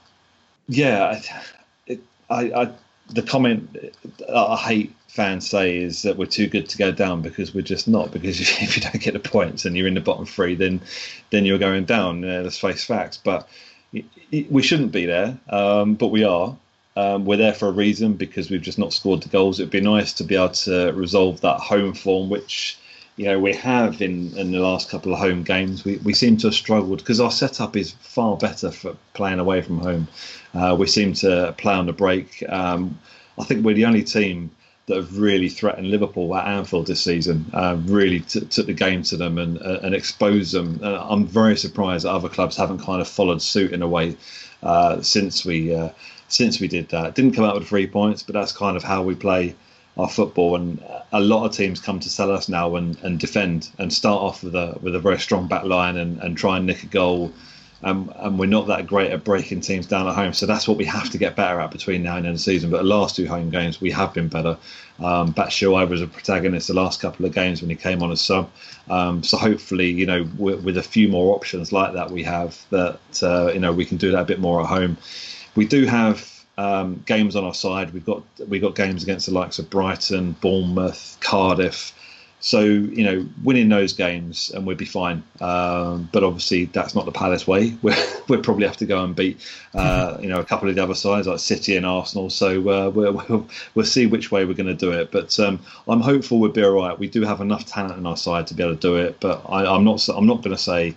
Speaker 3: comment I hate fans say is that we're too good to go down, because we're just not. Because if you don't get the points and you're in the bottom 3, then you're going down. Let's face facts. But we shouldn't be there, but we are. We're there for a reason, because we've just not scored the goals. It'd be nice to be able to resolve that home form, which we have in the last couple of home games. We seem to have struggled because our setup is far better for playing away from home. We seem to play on the break. I think we're the only team that have really threatened Liverpool at Anfield this season, really took the game to them and exposed them. I'm very surprised that other clubs haven't kind of followed suit in a way since we did that. Didn't come out with 3 points, but that's kind of how we play our football. And a lot of teams come to sell us now and defend and start off with a very strong back line and try and nick a goal. And we're not that great at breaking teams down at home. So that's what we have to get better at between now and the end of the season. But the last 2 home games, we have been better. Batshuayi was a protagonist the last couple of games when he came on as sub. So hopefully, with a few more options like that we have, that, we can do that a bit more at home. We do have games on our side. We've got games against the likes of Brighton, Bournemouth, Cardiff. So, winning those games and we'd be fine. But obviously that's not the Palace way. We'll probably have to go and beat, a couple of the other sides like City and Arsenal. So we'll see which way we're going to do it. But I'm hopeful we'll be all right. We do have enough talent on our side to be able to do it. But I'm not going to say,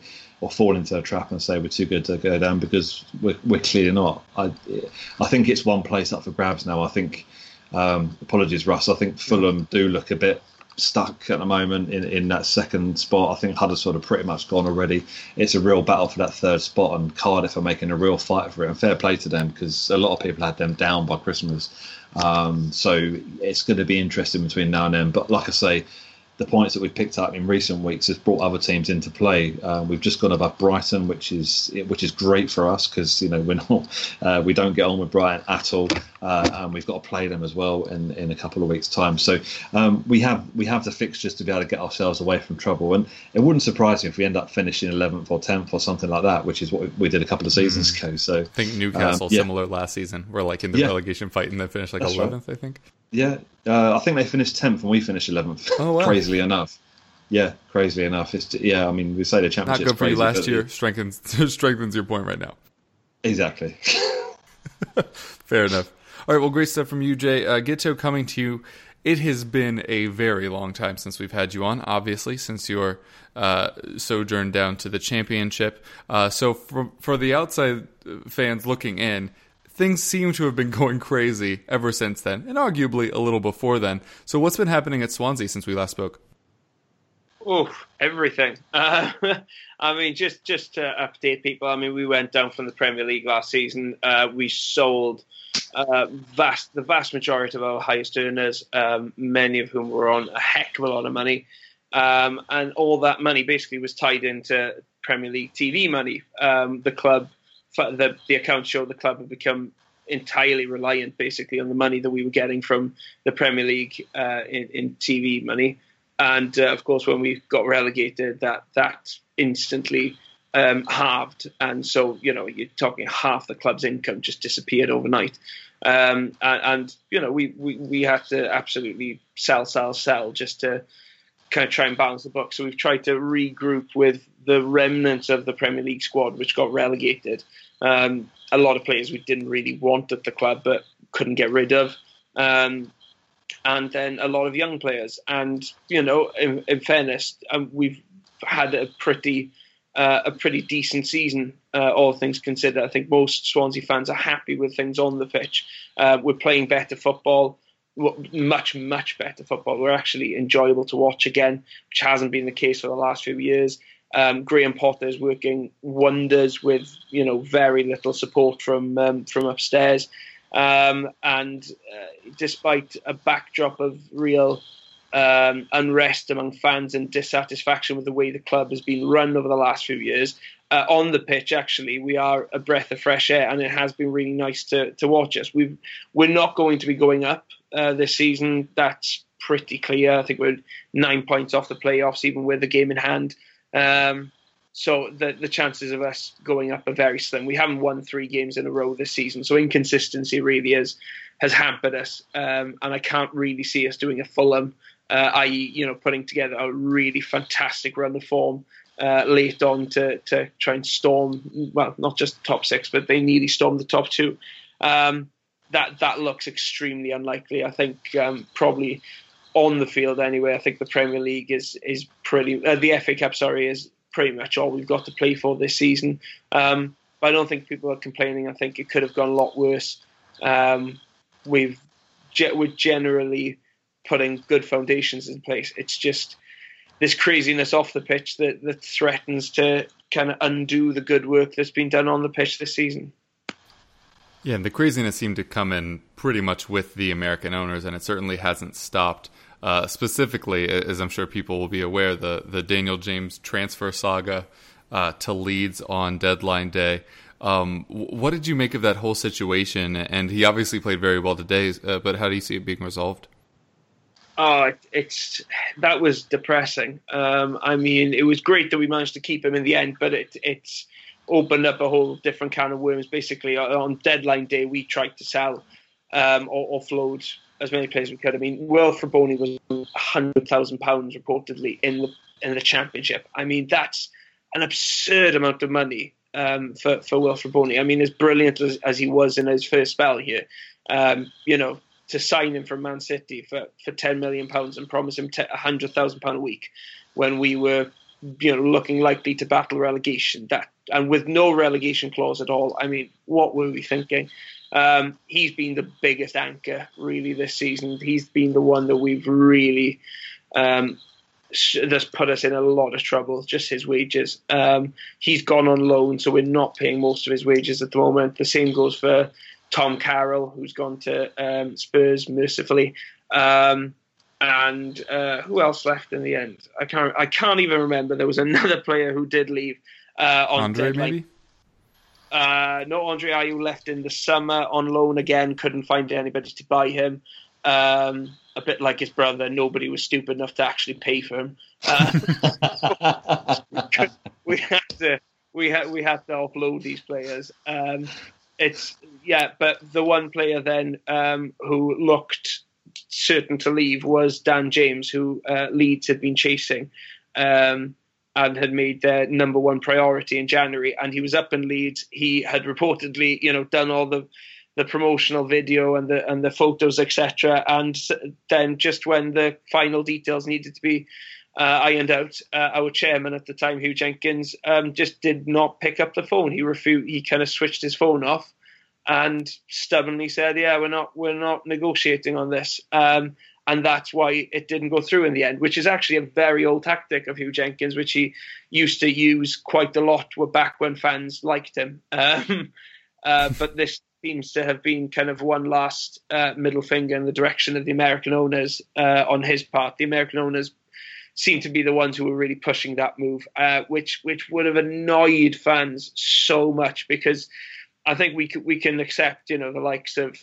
Speaker 3: fall into a trap and say we're too good to go down, because we're clearly not. I think it's one place up for grabs now. I think, apologies, Russ, I think Fulham do look a bit stuck at the moment in that second spot. I think Huddersfield are pretty much gone already. It's a real battle for that third spot, and Cardiff are making a real fight for it. And fair play to them, because a lot of people had them down by Christmas. So it's going to be interesting between now and then. But like I say, the points that we've picked up in recent weeks has brought other teams into play. We've just gone above Brighton, which is great for us, because we don't get on with Brighton at all, and we've got to play them as well in a couple of weeks' time. So we have the fixtures to be able to get ourselves away from trouble. And it wouldn't surprise me if we end up finishing 11th or 10th or something like that, which is what we did a couple of seasons ago. So
Speaker 2: I think Newcastle similar last season. We're like in the relegation fight and then finished like 11th, right. I think.
Speaker 3: Yeah, I think they finished 10th and we finished 11th.
Speaker 2: Oh, wow.
Speaker 3: Crazily enough. Yeah, crazily enough. I mean, we say the championship's
Speaker 2: not good for you last year.
Speaker 3: It
Speaker 2: Strengthens your point right now.
Speaker 3: Exactly.
Speaker 2: Fair enough. All right, well, great stuff from you, Jay. Gito, coming to you. It has been a very long time since we've had you on, obviously, since your sojourn down to the championship. So for the outside fans looking in, things seem to have been going crazy ever since then, and arguably a little before then. So what's been happening at Swansea since we last spoke?
Speaker 5: Oh, everything. I mean, just to update people, I mean, we went down from the Premier League last season. We sold the vast majority of our highest earners, many of whom were on a heck of a lot of money. And all that money basically was tied into Premier League TV money. The club, the accounts show the club had become entirely reliant basically on the money that we were getting from the Premier League in TV money. And of course, when we got relegated, that instantly halved. And so, you're talking half the club's income just disappeared overnight. And we had to absolutely sell just to kind of try and balance the book. So we've tried to regroup with the remnants of the Premier League squad, which got relegated. A lot of players we didn't really want at the club, but couldn't get rid of. And then a lot of young players. And, in fairness, we've had a pretty decent season, all things considered. I think most Swansea fans are happy with things on the pitch. We're playing better football, much, much better football. We're actually enjoyable to watch again, which hasn't been the case for the last few years. Graham Potter is working wonders with, very little support from upstairs. And despite a backdrop of real unrest among fans and dissatisfaction with the way the club has been run over the last few years, on the pitch, actually, we are a breath of fresh air, and it has been really nice to watch us. We're not going to be going up this season. That's pretty clear. I think we're 9 points off the playoffs, even with the game in hand. So the chances of us going up are very slim. We haven't won 3 games in a row this season, so inconsistency really has hampered us. And I can't really see us doing a Fulham, i.e., putting together a really fantastic run of form late on to try and storm, well, not just the top 6, but they nearly stormed the top 2. That looks extremely unlikely. I think probably on the field anyway. I think the Premier League is pretty. The FA Cup, is pretty much all we've got to play for this season. But I don't think people are complaining. I think it could have gone a lot worse. We're generally putting good foundations in place. It's just this craziness off the pitch that threatens to kind of undo the good work that's been done on the pitch this season.
Speaker 2: Yeah, and the craziness seemed to come in pretty much with the American owners, and it certainly hasn't stopped. Specifically, as I'm sure people will be aware, the Daniel James transfer saga to Leeds on deadline day. What did you make of that whole situation? And he obviously played very well today, but how do you see it being resolved?
Speaker 5: That was depressing. I mean, it was great that we managed to keep him in the end, but it's opened up a whole different can of worms. Basically, on deadline day, we tried to sell or offload as many players as we could. I mean, Will Fraboni was £100,000 reportedly in the Championship. I mean, that's an absurd amount of money for Will Fraboni. I mean, as brilliant as he was in his first spell here, to sign him from Man City for £10 million and promise him £100,000 a week when we were looking likely to battle relegation. And with no relegation clause at all, I mean, what were we thinking? He's been the biggest anchor really this season. He's been the one that we've really that's put us in a lot of trouble, just his wages. He's gone on loan, so we're not paying most of his wages at the moment. The same goes for Tom Carroll, who's gone to Spurs mercifully. And who else left in the end? I can't even remember. There was another player who did leave.
Speaker 2: Andre, maybe?
Speaker 5: No, Andre Ayew left in the summer on loan again. Couldn't find anybody to buy him. A bit like his brother, nobody was stupid enough to actually pay for him. We had to offload these players. But the one player then who looked certain to leave was Dan James, who Leeds had been chasing and had made their number one priority in January. And he was up in Leeds. He had reportedly, done all the promotional video and the photos, etc. And then just when the final details needed to be ironed out, our chairman at the time, Hugh Jenkins, just did not pick up the phone. He kind of switched his phone off and stubbornly said, "Yeah, we're not negotiating on this." And that's why it didn't go through in the end, which is actually a very old tactic of Hugh Jenkins, which he used to use quite a lot back when fans liked him. But this seems to have been kind of one last middle finger in the direction of the American owners on his part. The American owners seem to be the ones who were really pushing that move, which would have annoyed fans so much, because I think we can accept, the likes of,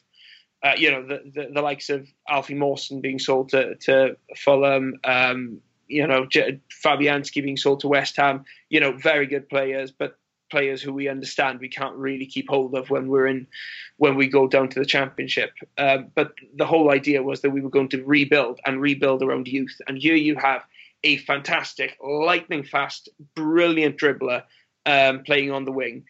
Speaker 5: the likes of Alfie Mawson being sold to Fulham, Fabianski being sold to West Ham, very good players, but players who we understand we can't really keep hold of when we go down to the Championship. But the whole idea was that we were going to rebuild around youth. And here you have a fantastic, lightning fast, brilliant dribbler playing on the wing.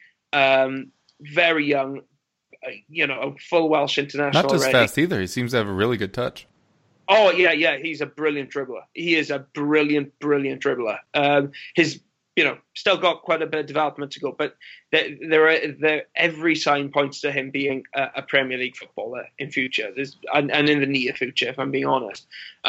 Speaker 5: Very young, a full Welsh international.
Speaker 2: Not just
Speaker 5: already.
Speaker 2: Fast either. He seems to have a really good touch.
Speaker 5: Oh, yeah. He's a brilliant dribbler. He is a brilliant dribbler. His still got quite a bit of development to go, but every sign points to him being a Premier League footballer in future. And in the near future, if I'm being honest.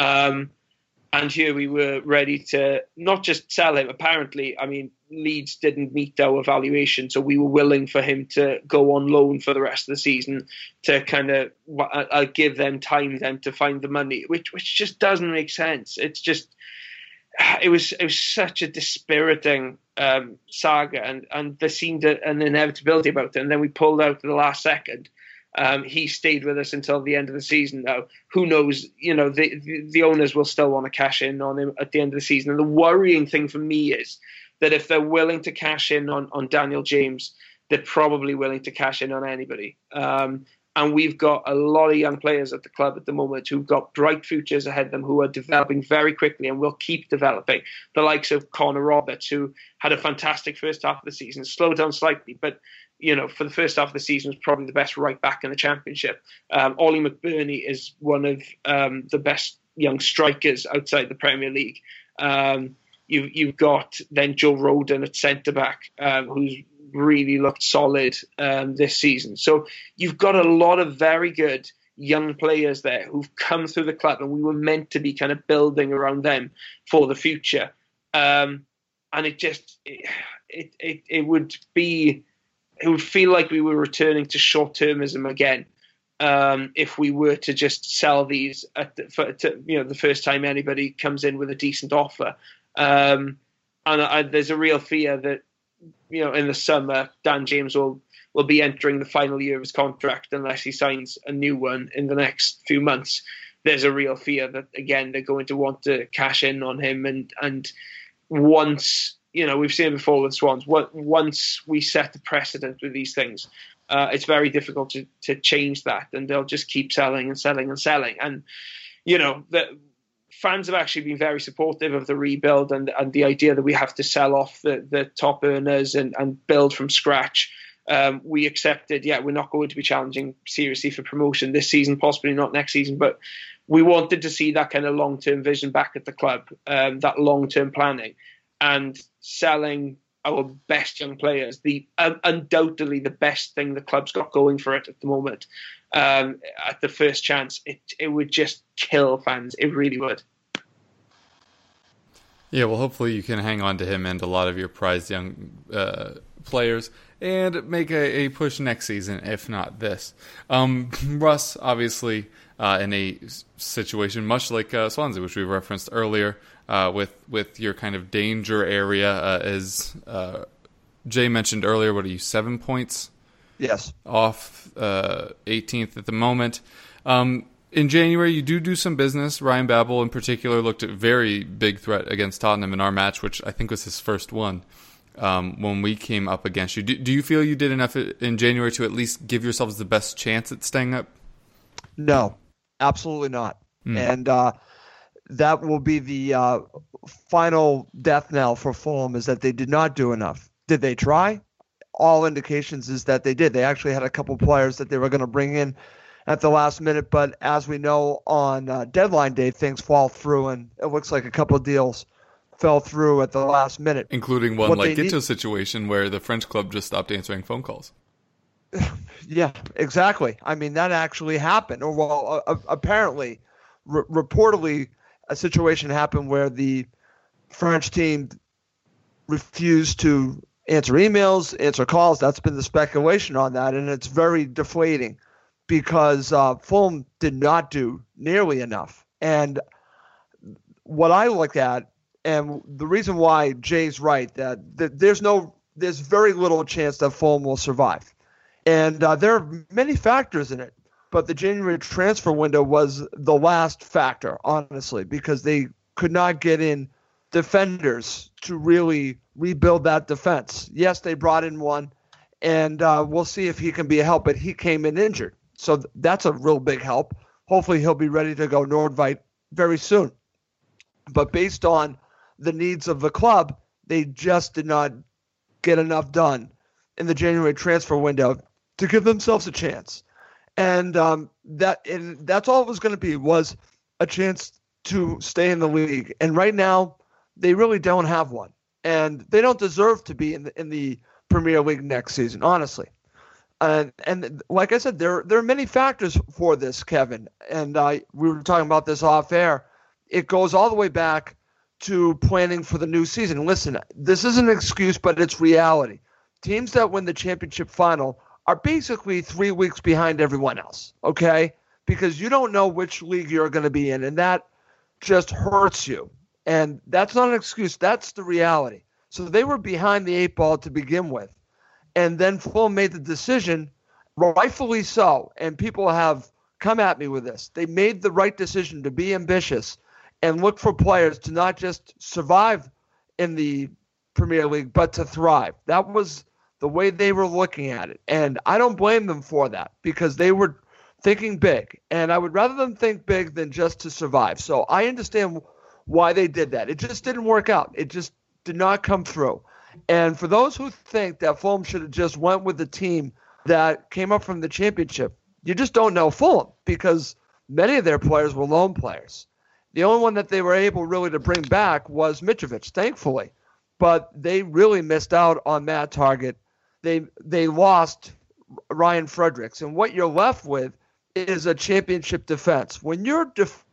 Speaker 5: And here we were ready to not just sell him. Apparently, Leeds didn't meet our valuation, so we were willing for him to go on loan for the rest of the season to kind of give them time then to find the money, which just doesn't make sense. It's just it was such a dispiriting saga, and there seemed an inevitability about it. And then we pulled out at the last second. He stayed with us until the end of the season. Now, who knows? The owners will still want to cash in on him at the end of the season. And the worrying thing for me is that if they're willing to cash in on Daniel James, they're probably willing to cash in on anybody. And we've got a lot of young players at the club at the moment who've got bright futures ahead of them, who are developing very quickly and will keep developing. The likes of Connor Roberts, who had a fantastic first half of the season, slowed down slightly, but for the first half of the season was probably the best right back in the Championship. Ollie McBurney is one of the best young strikers outside the Premier League. You've got then Joe Rodon at centre-back, who's really looked solid this season. So you've got a lot of very good young players there who've come through the club, and we were meant to be kind of building around them for the future. And it would feel like we were returning to short-termism again if we were to just sell these the first time anybody comes in with a decent offer. And there's a real fear that in the summer Dan James will be entering the final year of his contract unless he signs a new one in the next few months. There's a real fear that again they're going to want to cash in on him, and once. We've seen it before with Swans. Once we set the precedent with these things, it's very difficult to change that, and they'll just keep selling and selling and selling. And the fans have actually been very supportive of the rebuild and the idea that we have to sell off the top earners and build from scratch. We accepted, we're not going to be challenging seriously for promotion this season, possibly not next season, but we wanted to see that kind of long-term vision back at the club, that long-term planning. and selling our best young players, the undoubtedly the best thing the club's got going for it at the moment, at the first chance, it would just kill fans. It really would.
Speaker 2: Yeah, well, hopefully you can hang on to him and a lot of your prized young players and make a push next season, if not this. Russ, obviously, in a situation much like Swansea, which we referenced earlier, with your kind of danger area, as Jay mentioned earlier. What are you, 7 points?
Speaker 4: Yes.
Speaker 2: Off 18th at the moment. In January, you do some business. Ryan Babel, in particular, looked a very big threat against Tottenham in our match, which I think was his first one when we came up against you. Do you feel you did enough in January to at least give yourselves the best chance at staying up?
Speaker 4: No, absolutely not. And that will be the final death knell for Fulham, is that they did not do enough. Did they try? All indications is that they did. They actually had a couple players that they were going to bring in at the last minute, but as we know, on deadline day, things fall through, and it looks like a couple of deals fell through at the last minute.
Speaker 2: Including one like Gito's situation where the French club just stopped answering phone calls.
Speaker 4: Yeah, exactly. I mean, that actually happened. Or, well, apparently, reportedly, a situation happened where the French team refused to answer emails, answer calls. That's been the speculation on that, and it's very deflating because Fulham did not do nearly enough. And what I look at, and the reason why Jay's right, that there's very little chance that Fulham will survive. And there are many factors in it, but the January transfer window was the last factor, honestly, because they could not get in defenders to really rebuild that defense. Yes, they brought in one, and we'll see if he can be a help, but he came in injured. So that's a real big help. Hopefully he'll be ready to go Nordveit very soon. But based on the needs of the club, they just did not get enough done in the January transfer window to give themselves a chance. And that's all it was going to be, was a chance to stay in the league. And right now, they really don't have one. And they don't deserve to be in the Premier League next season, honestly. And like I said, there are many factors for this, Kevin. And we were talking about this off air. It goes all the way back to planning for the new season. Listen, this isn't an excuse, but it's reality. Teams that win the championship final are basically 3 weeks behind everyone else, okay? Because you don't know which league you're going to be in, and that just hurts you. And that's not an excuse. That's the reality. So they were behind the 8 ball to begin with. And then Fulham made the decision, rightfully so, and people have come at me with this. They made the right decision to be ambitious and look for players to not just survive in the Premier League, but to thrive. That was the way they were looking at it. And I don't blame them for that, because they were thinking big. And I would rather them think big than just to survive. So I understand why they did that. It just didn't work out. It just did not come through. And for those who think that Fulham should have just went with the team that came up from the championship, you just don't know Fulham, because many of their players were loan players. The only one that they were able really to bring back was Mitrovic, thankfully. But they really missed out on that target. They lost Ryan Fredericks. And what you're left with is a championship defense. When you're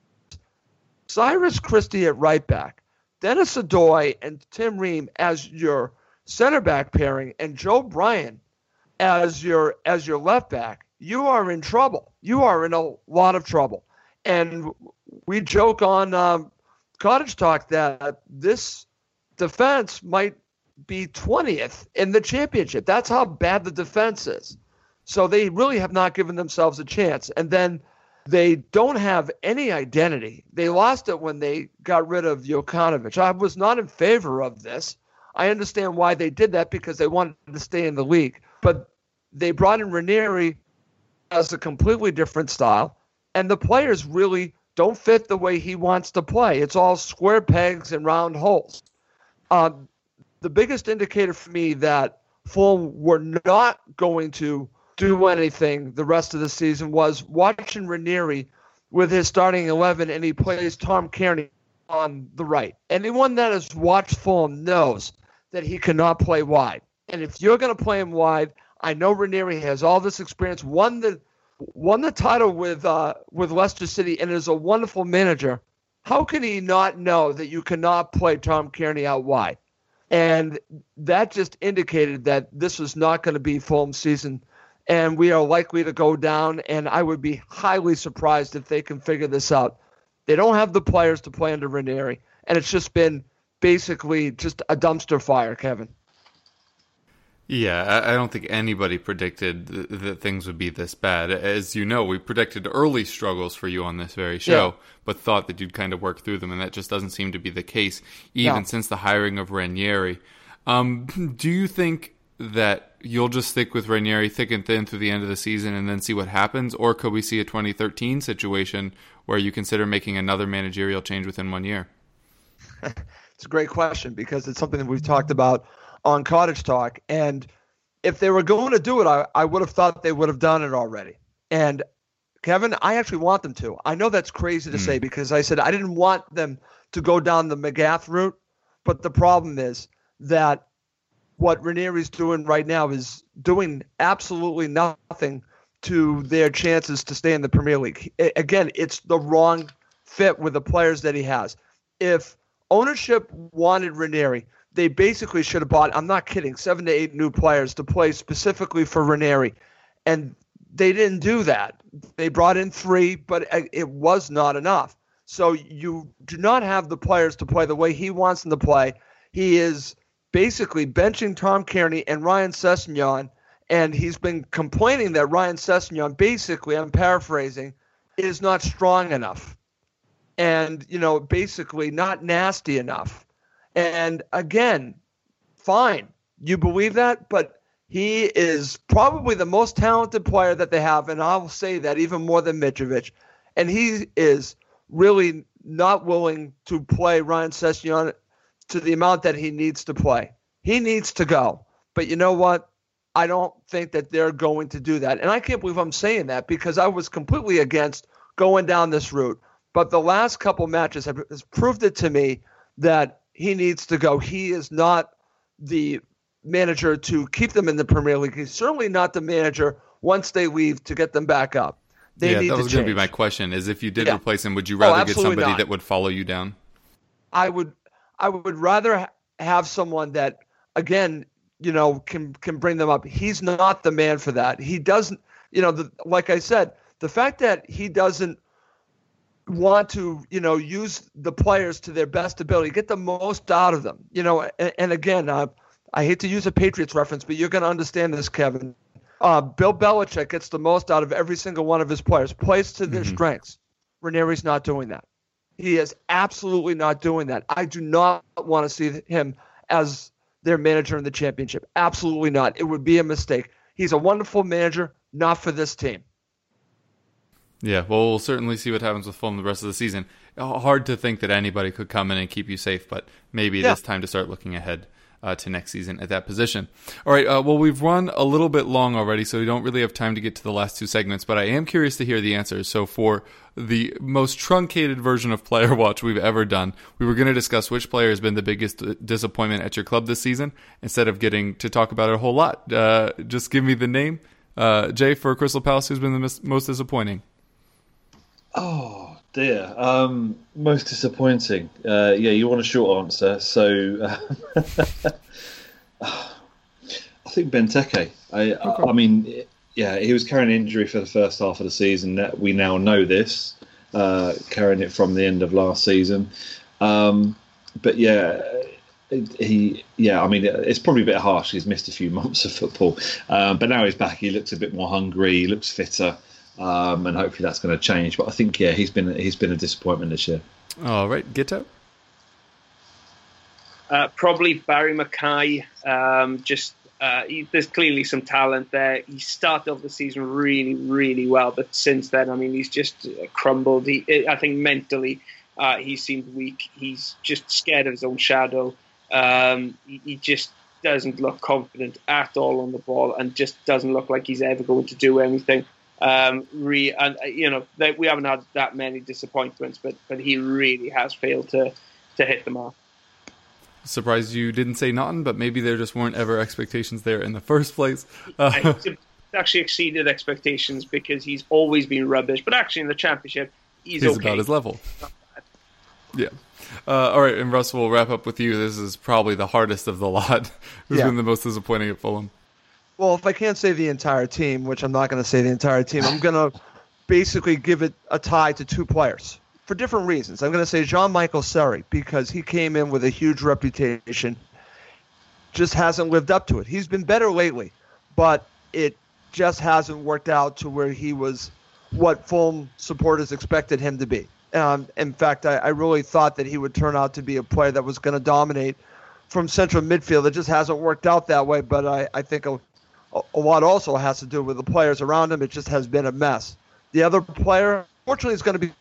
Speaker 4: Cyrus Christie at right back, Dennis Odoi and Tim Ream as your center back pairing, and Joe Bryan as your left back, you are in trouble. You are in a lot of trouble. And we joke on Cottage Talk that this defense might be 20th in the championship. That's how bad the defense is. So they really have not given themselves a chance. And then they don't have any identity. They lost it when they got rid of Jokanovic. I was not in favor of this. I understand why they did that, because they wanted to stay in the league. But they brought in Ranieri as a completely different style, and the players really don't fit the way he wants to play. It's all square pegs and round holes. The biggest indicator for me that Fulham were not going to do anything the rest of the season was watching Ranieri with his starting 11, and he plays Tom Kearney on the right. Anyone that has watched Fulham knows that he cannot play wide. And if you're going to play him wide, I know Ranieri has all this experience, won the title with Leicester City, and is a wonderful manager. How can he not know that you cannot play Tom Kearney out wide? And that just indicated that this was not going to be Fulham's season, and we are likely to go down, and I would be highly surprised if they can figure this out. They don't have the players to play under Ranieri, and it's just been basically just a dumpster fire, Kevin.
Speaker 2: Yeah, I don't think anybody predicted that things would be this bad. As you know, we predicted early struggles for you on this very show, but thought that you'd kind of work through them, and that just doesn't seem to be the case, even since the hiring of Ranieri. Do you think that you'll just stick with Ranieri thick and thin through the end of the season and then see what happens, or could we see a 2013 situation where you consider making another managerial change within 1 year?
Speaker 4: It's a great question, because it's something that we've talked about on Cottage Talk, and if they were going to do it, I would have thought they would have done it already. And Kevin, I actually want them to. I know that's crazy to say, because I said I didn't want them to go down the McGath route, but the problem is that what Ranieri's doing right now is doing absolutely nothing to their chances to stay in the Premier League. Again, it's the wrong fit with the players that he has. If ownership wanted Ranieri, they basically should have bought, I'm not kidding, 7 to 8 new players to play specifically for Ranieri. And they didn't do that. They brought in 3, but it was not enough. So you do not have the players to play the way he wants them to play. He is basically benching Tom Kearney and Ryan Sessegnon, and he's been complaining that Ryan Sessegnon, basically, I'm paraphrasing, is not strong enough. And, basically not nasty enough. And again, fine, you believe that, but he is probably the most talented player that they have, and I'll say that even more than Mitrovic. And he is really not willing to play Ryan Sessegnon to the amount that he needs to play. He needs to go. But you know what? I don't think that they're going to do that. And I can't believe I'm saying that, because I was completely against going down this route. But the last couple matches have proved it to me that he needs to go. He is not the manager to keep them in the Premier League. He's certainly not the manager once they leave to get them back up. They need
Speaker 2: that was going to be my question, is if you did replace him, would you rather get somebody that would follow you down? I would
Speaker 4: rather have someone that, again, can bring them up. He's not the man for that. He doesn't, like I said, the fact that he doesn't want to, use the players to their best ability, get the most out of them, and again, I hate to use a Patriots reference, but you're going to understand this, Kevin. Bill Belichick gets the most out of every single one of his players, plays to their strengths. Ranieri's not doing that. He is absolutely not doing that. I do not want to see him as their manager in the championship. Absolutely not. It would be a mistake. He's a wonderful manager, not for this team.
Speaker 2: Yeah, well, we'll certainly see what happens with Fulham the rest of the season. Hard to think that anybody could come in and keep you safe, but maybe it is time to start looking ahead to next season at that position. All right, well, we've run a little bit long already, so we don't really have time to get to the last 2 segments, but I am curious to hear the answers. So for the most truncated version of Player Watch we've ever done, we were going to discuss which player has been the biggest disappointment at your club this season, instead of getting to talk about it a whole lot. Just give me the name. Jay, for Crystal Palace, who's been the most disappointing?
Speaker 3: Oh dear, most disappointing. You want a short answer, so I think Benteke. I mean, he was carrying an injury for the first half of the season. That we now know this, carrying it from the end of last season. But it's probably a bit harsh. He's missed a few months of football, but now he's back. He looks a bit more hungry. He looks fitter. And hopefully that's going to change. But I think, he's been a disappointment this year.
Speaker 2: All right, Gitto?
Speaker 5: Probably Barry Mackay. There's clearly some talent there. He started off the season really, really well, but since then, I mean, he's just crumbled. I think mentally, he seemed weak. He's just scared of his own shadow. He just doesn't look confident at all on the ball, and just doesn't look like he's ever going to do anything. we haven't had that many disappointments, but he really has failed to hit the mark.
Speaker 2: Surprised you didn't say nothing, but maybe there just weren't ever expectations there in the first place.
Speaker 5: It's actually exceeded expectations because he's always been rubbish, but actually in the championship, he's okay.
Speaker 2: About his level. Yeah. All right, and Russ, we'll wrap up with you. This is probably the hardest of the lot. Who's been the most disappointing at Fulham?
Speaker 4: Well, if I can't say the entire team, which I'm not going to say the entire team, I'm going to basically give it a tie to two players for different reasons. I'm going to say Jean-Michel Seri because he came in with a huge reputation, just hasn't lived up to it. He's been better lately, but it just hasn't worked out to where he was what Fulham supporters expected him to be. In fact, I really thought that he would turn out to be a player that was going to dominate from central midfield. It just hasn't worked out that way, but I think a lot also has to do with the players around him. It just has been a mess. The other player, fortunately, is going to be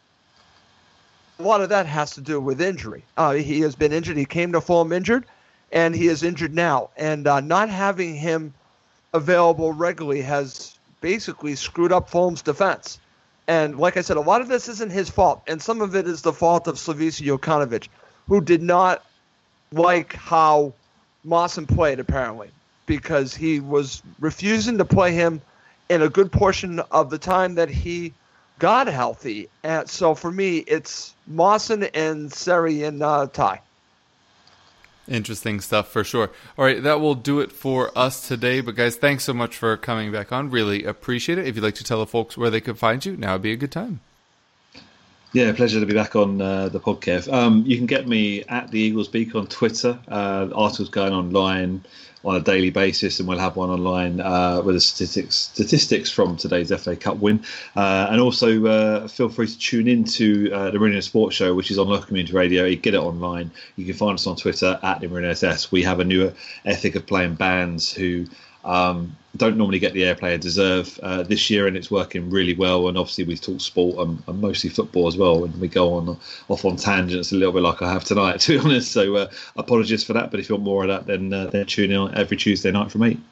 Speaker 4: a lot of that has to do with injury. He has been injured. He came to Fulham injured, and he is injured now. And not having him available regularly has basically screwed up Fulham's defense. And like I said, a lot of this isn't his fault, and some of it is the fault of Slavisa Jokanovic, who did not like how Mawson played, apparently, because he was refusing to play him in a good portion of the time that he got healthy. And so for me, it's Mawson and Seri and Ty.
Speaker 2: Interesting stuff for sure. All right, that will do it for us today. But guys, thanks so much for coming back on. Really appreciate it. If you'd like to tell the folks where they could find you, now would be a good time.
Speaker 3: Yeah, pleasure to be back on the podcast. You can get me at the Eagles Beak on Twitter. Articles going online on a daily basis, and we'll have one online with the statistics from today's FA Cup win. And also feel free to tune in to the Mourinho Sports Show, which is on Local Community Radio. You get it online. You can find us on Twitter at the Mourinho SS. We have a new ethic of playing bands who don't normally get the airplay they deserve this year, and it's working really well. And obviously we talk sport and mostly football as well, and we go off on tangents a little bit like I have tonight, to be honest. So apologies for that, but if you want more of that, then tune in every Tuesday night from me.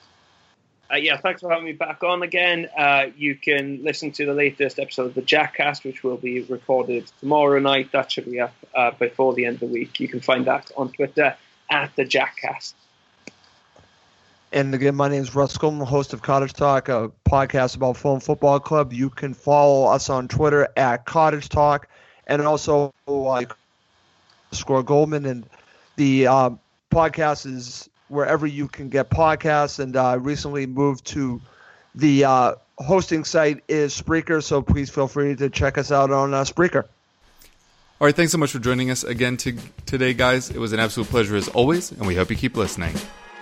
Speaker 5: Thanks for having me back on again. You can listen to the latest episode of the Jackcast, which will be recorded tomorrow night. That should be up before the end of the week. You can find that on Twitter at the Jackcast.
Speaker 4: And again, my name is Russ Coleman, host of Cottage Talk, a podcast about Fulham Football Club. You can follow us on Twitter at Cottage Talk, and also _Goldman. And the podcast is wherever you can get podcasts. And I recently moved to the hosting site is Spreaker, so please feel free to check us out on Spreaker.
Speaker 2: All right, thanks so much for joining us again today, guys. It was an absolute pleasure as always, and we hope you keep listening.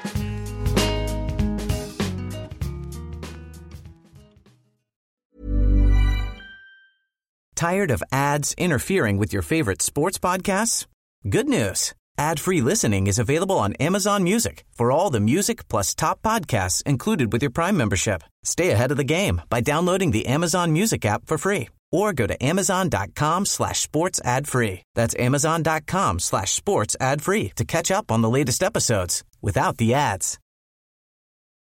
Speaker 1: Tired of ads interfering with your favorite sports podcasts? Good news. Ad-free listening is available on Amazon Music for all the music plus top podcasts included with your Prime membership. Stay ahead of the game by downloading the Amazon Music app for free or go to amazon.com/sports ad free. That's amazon.com/sports ad free to catch up on the latest episodes without the ads.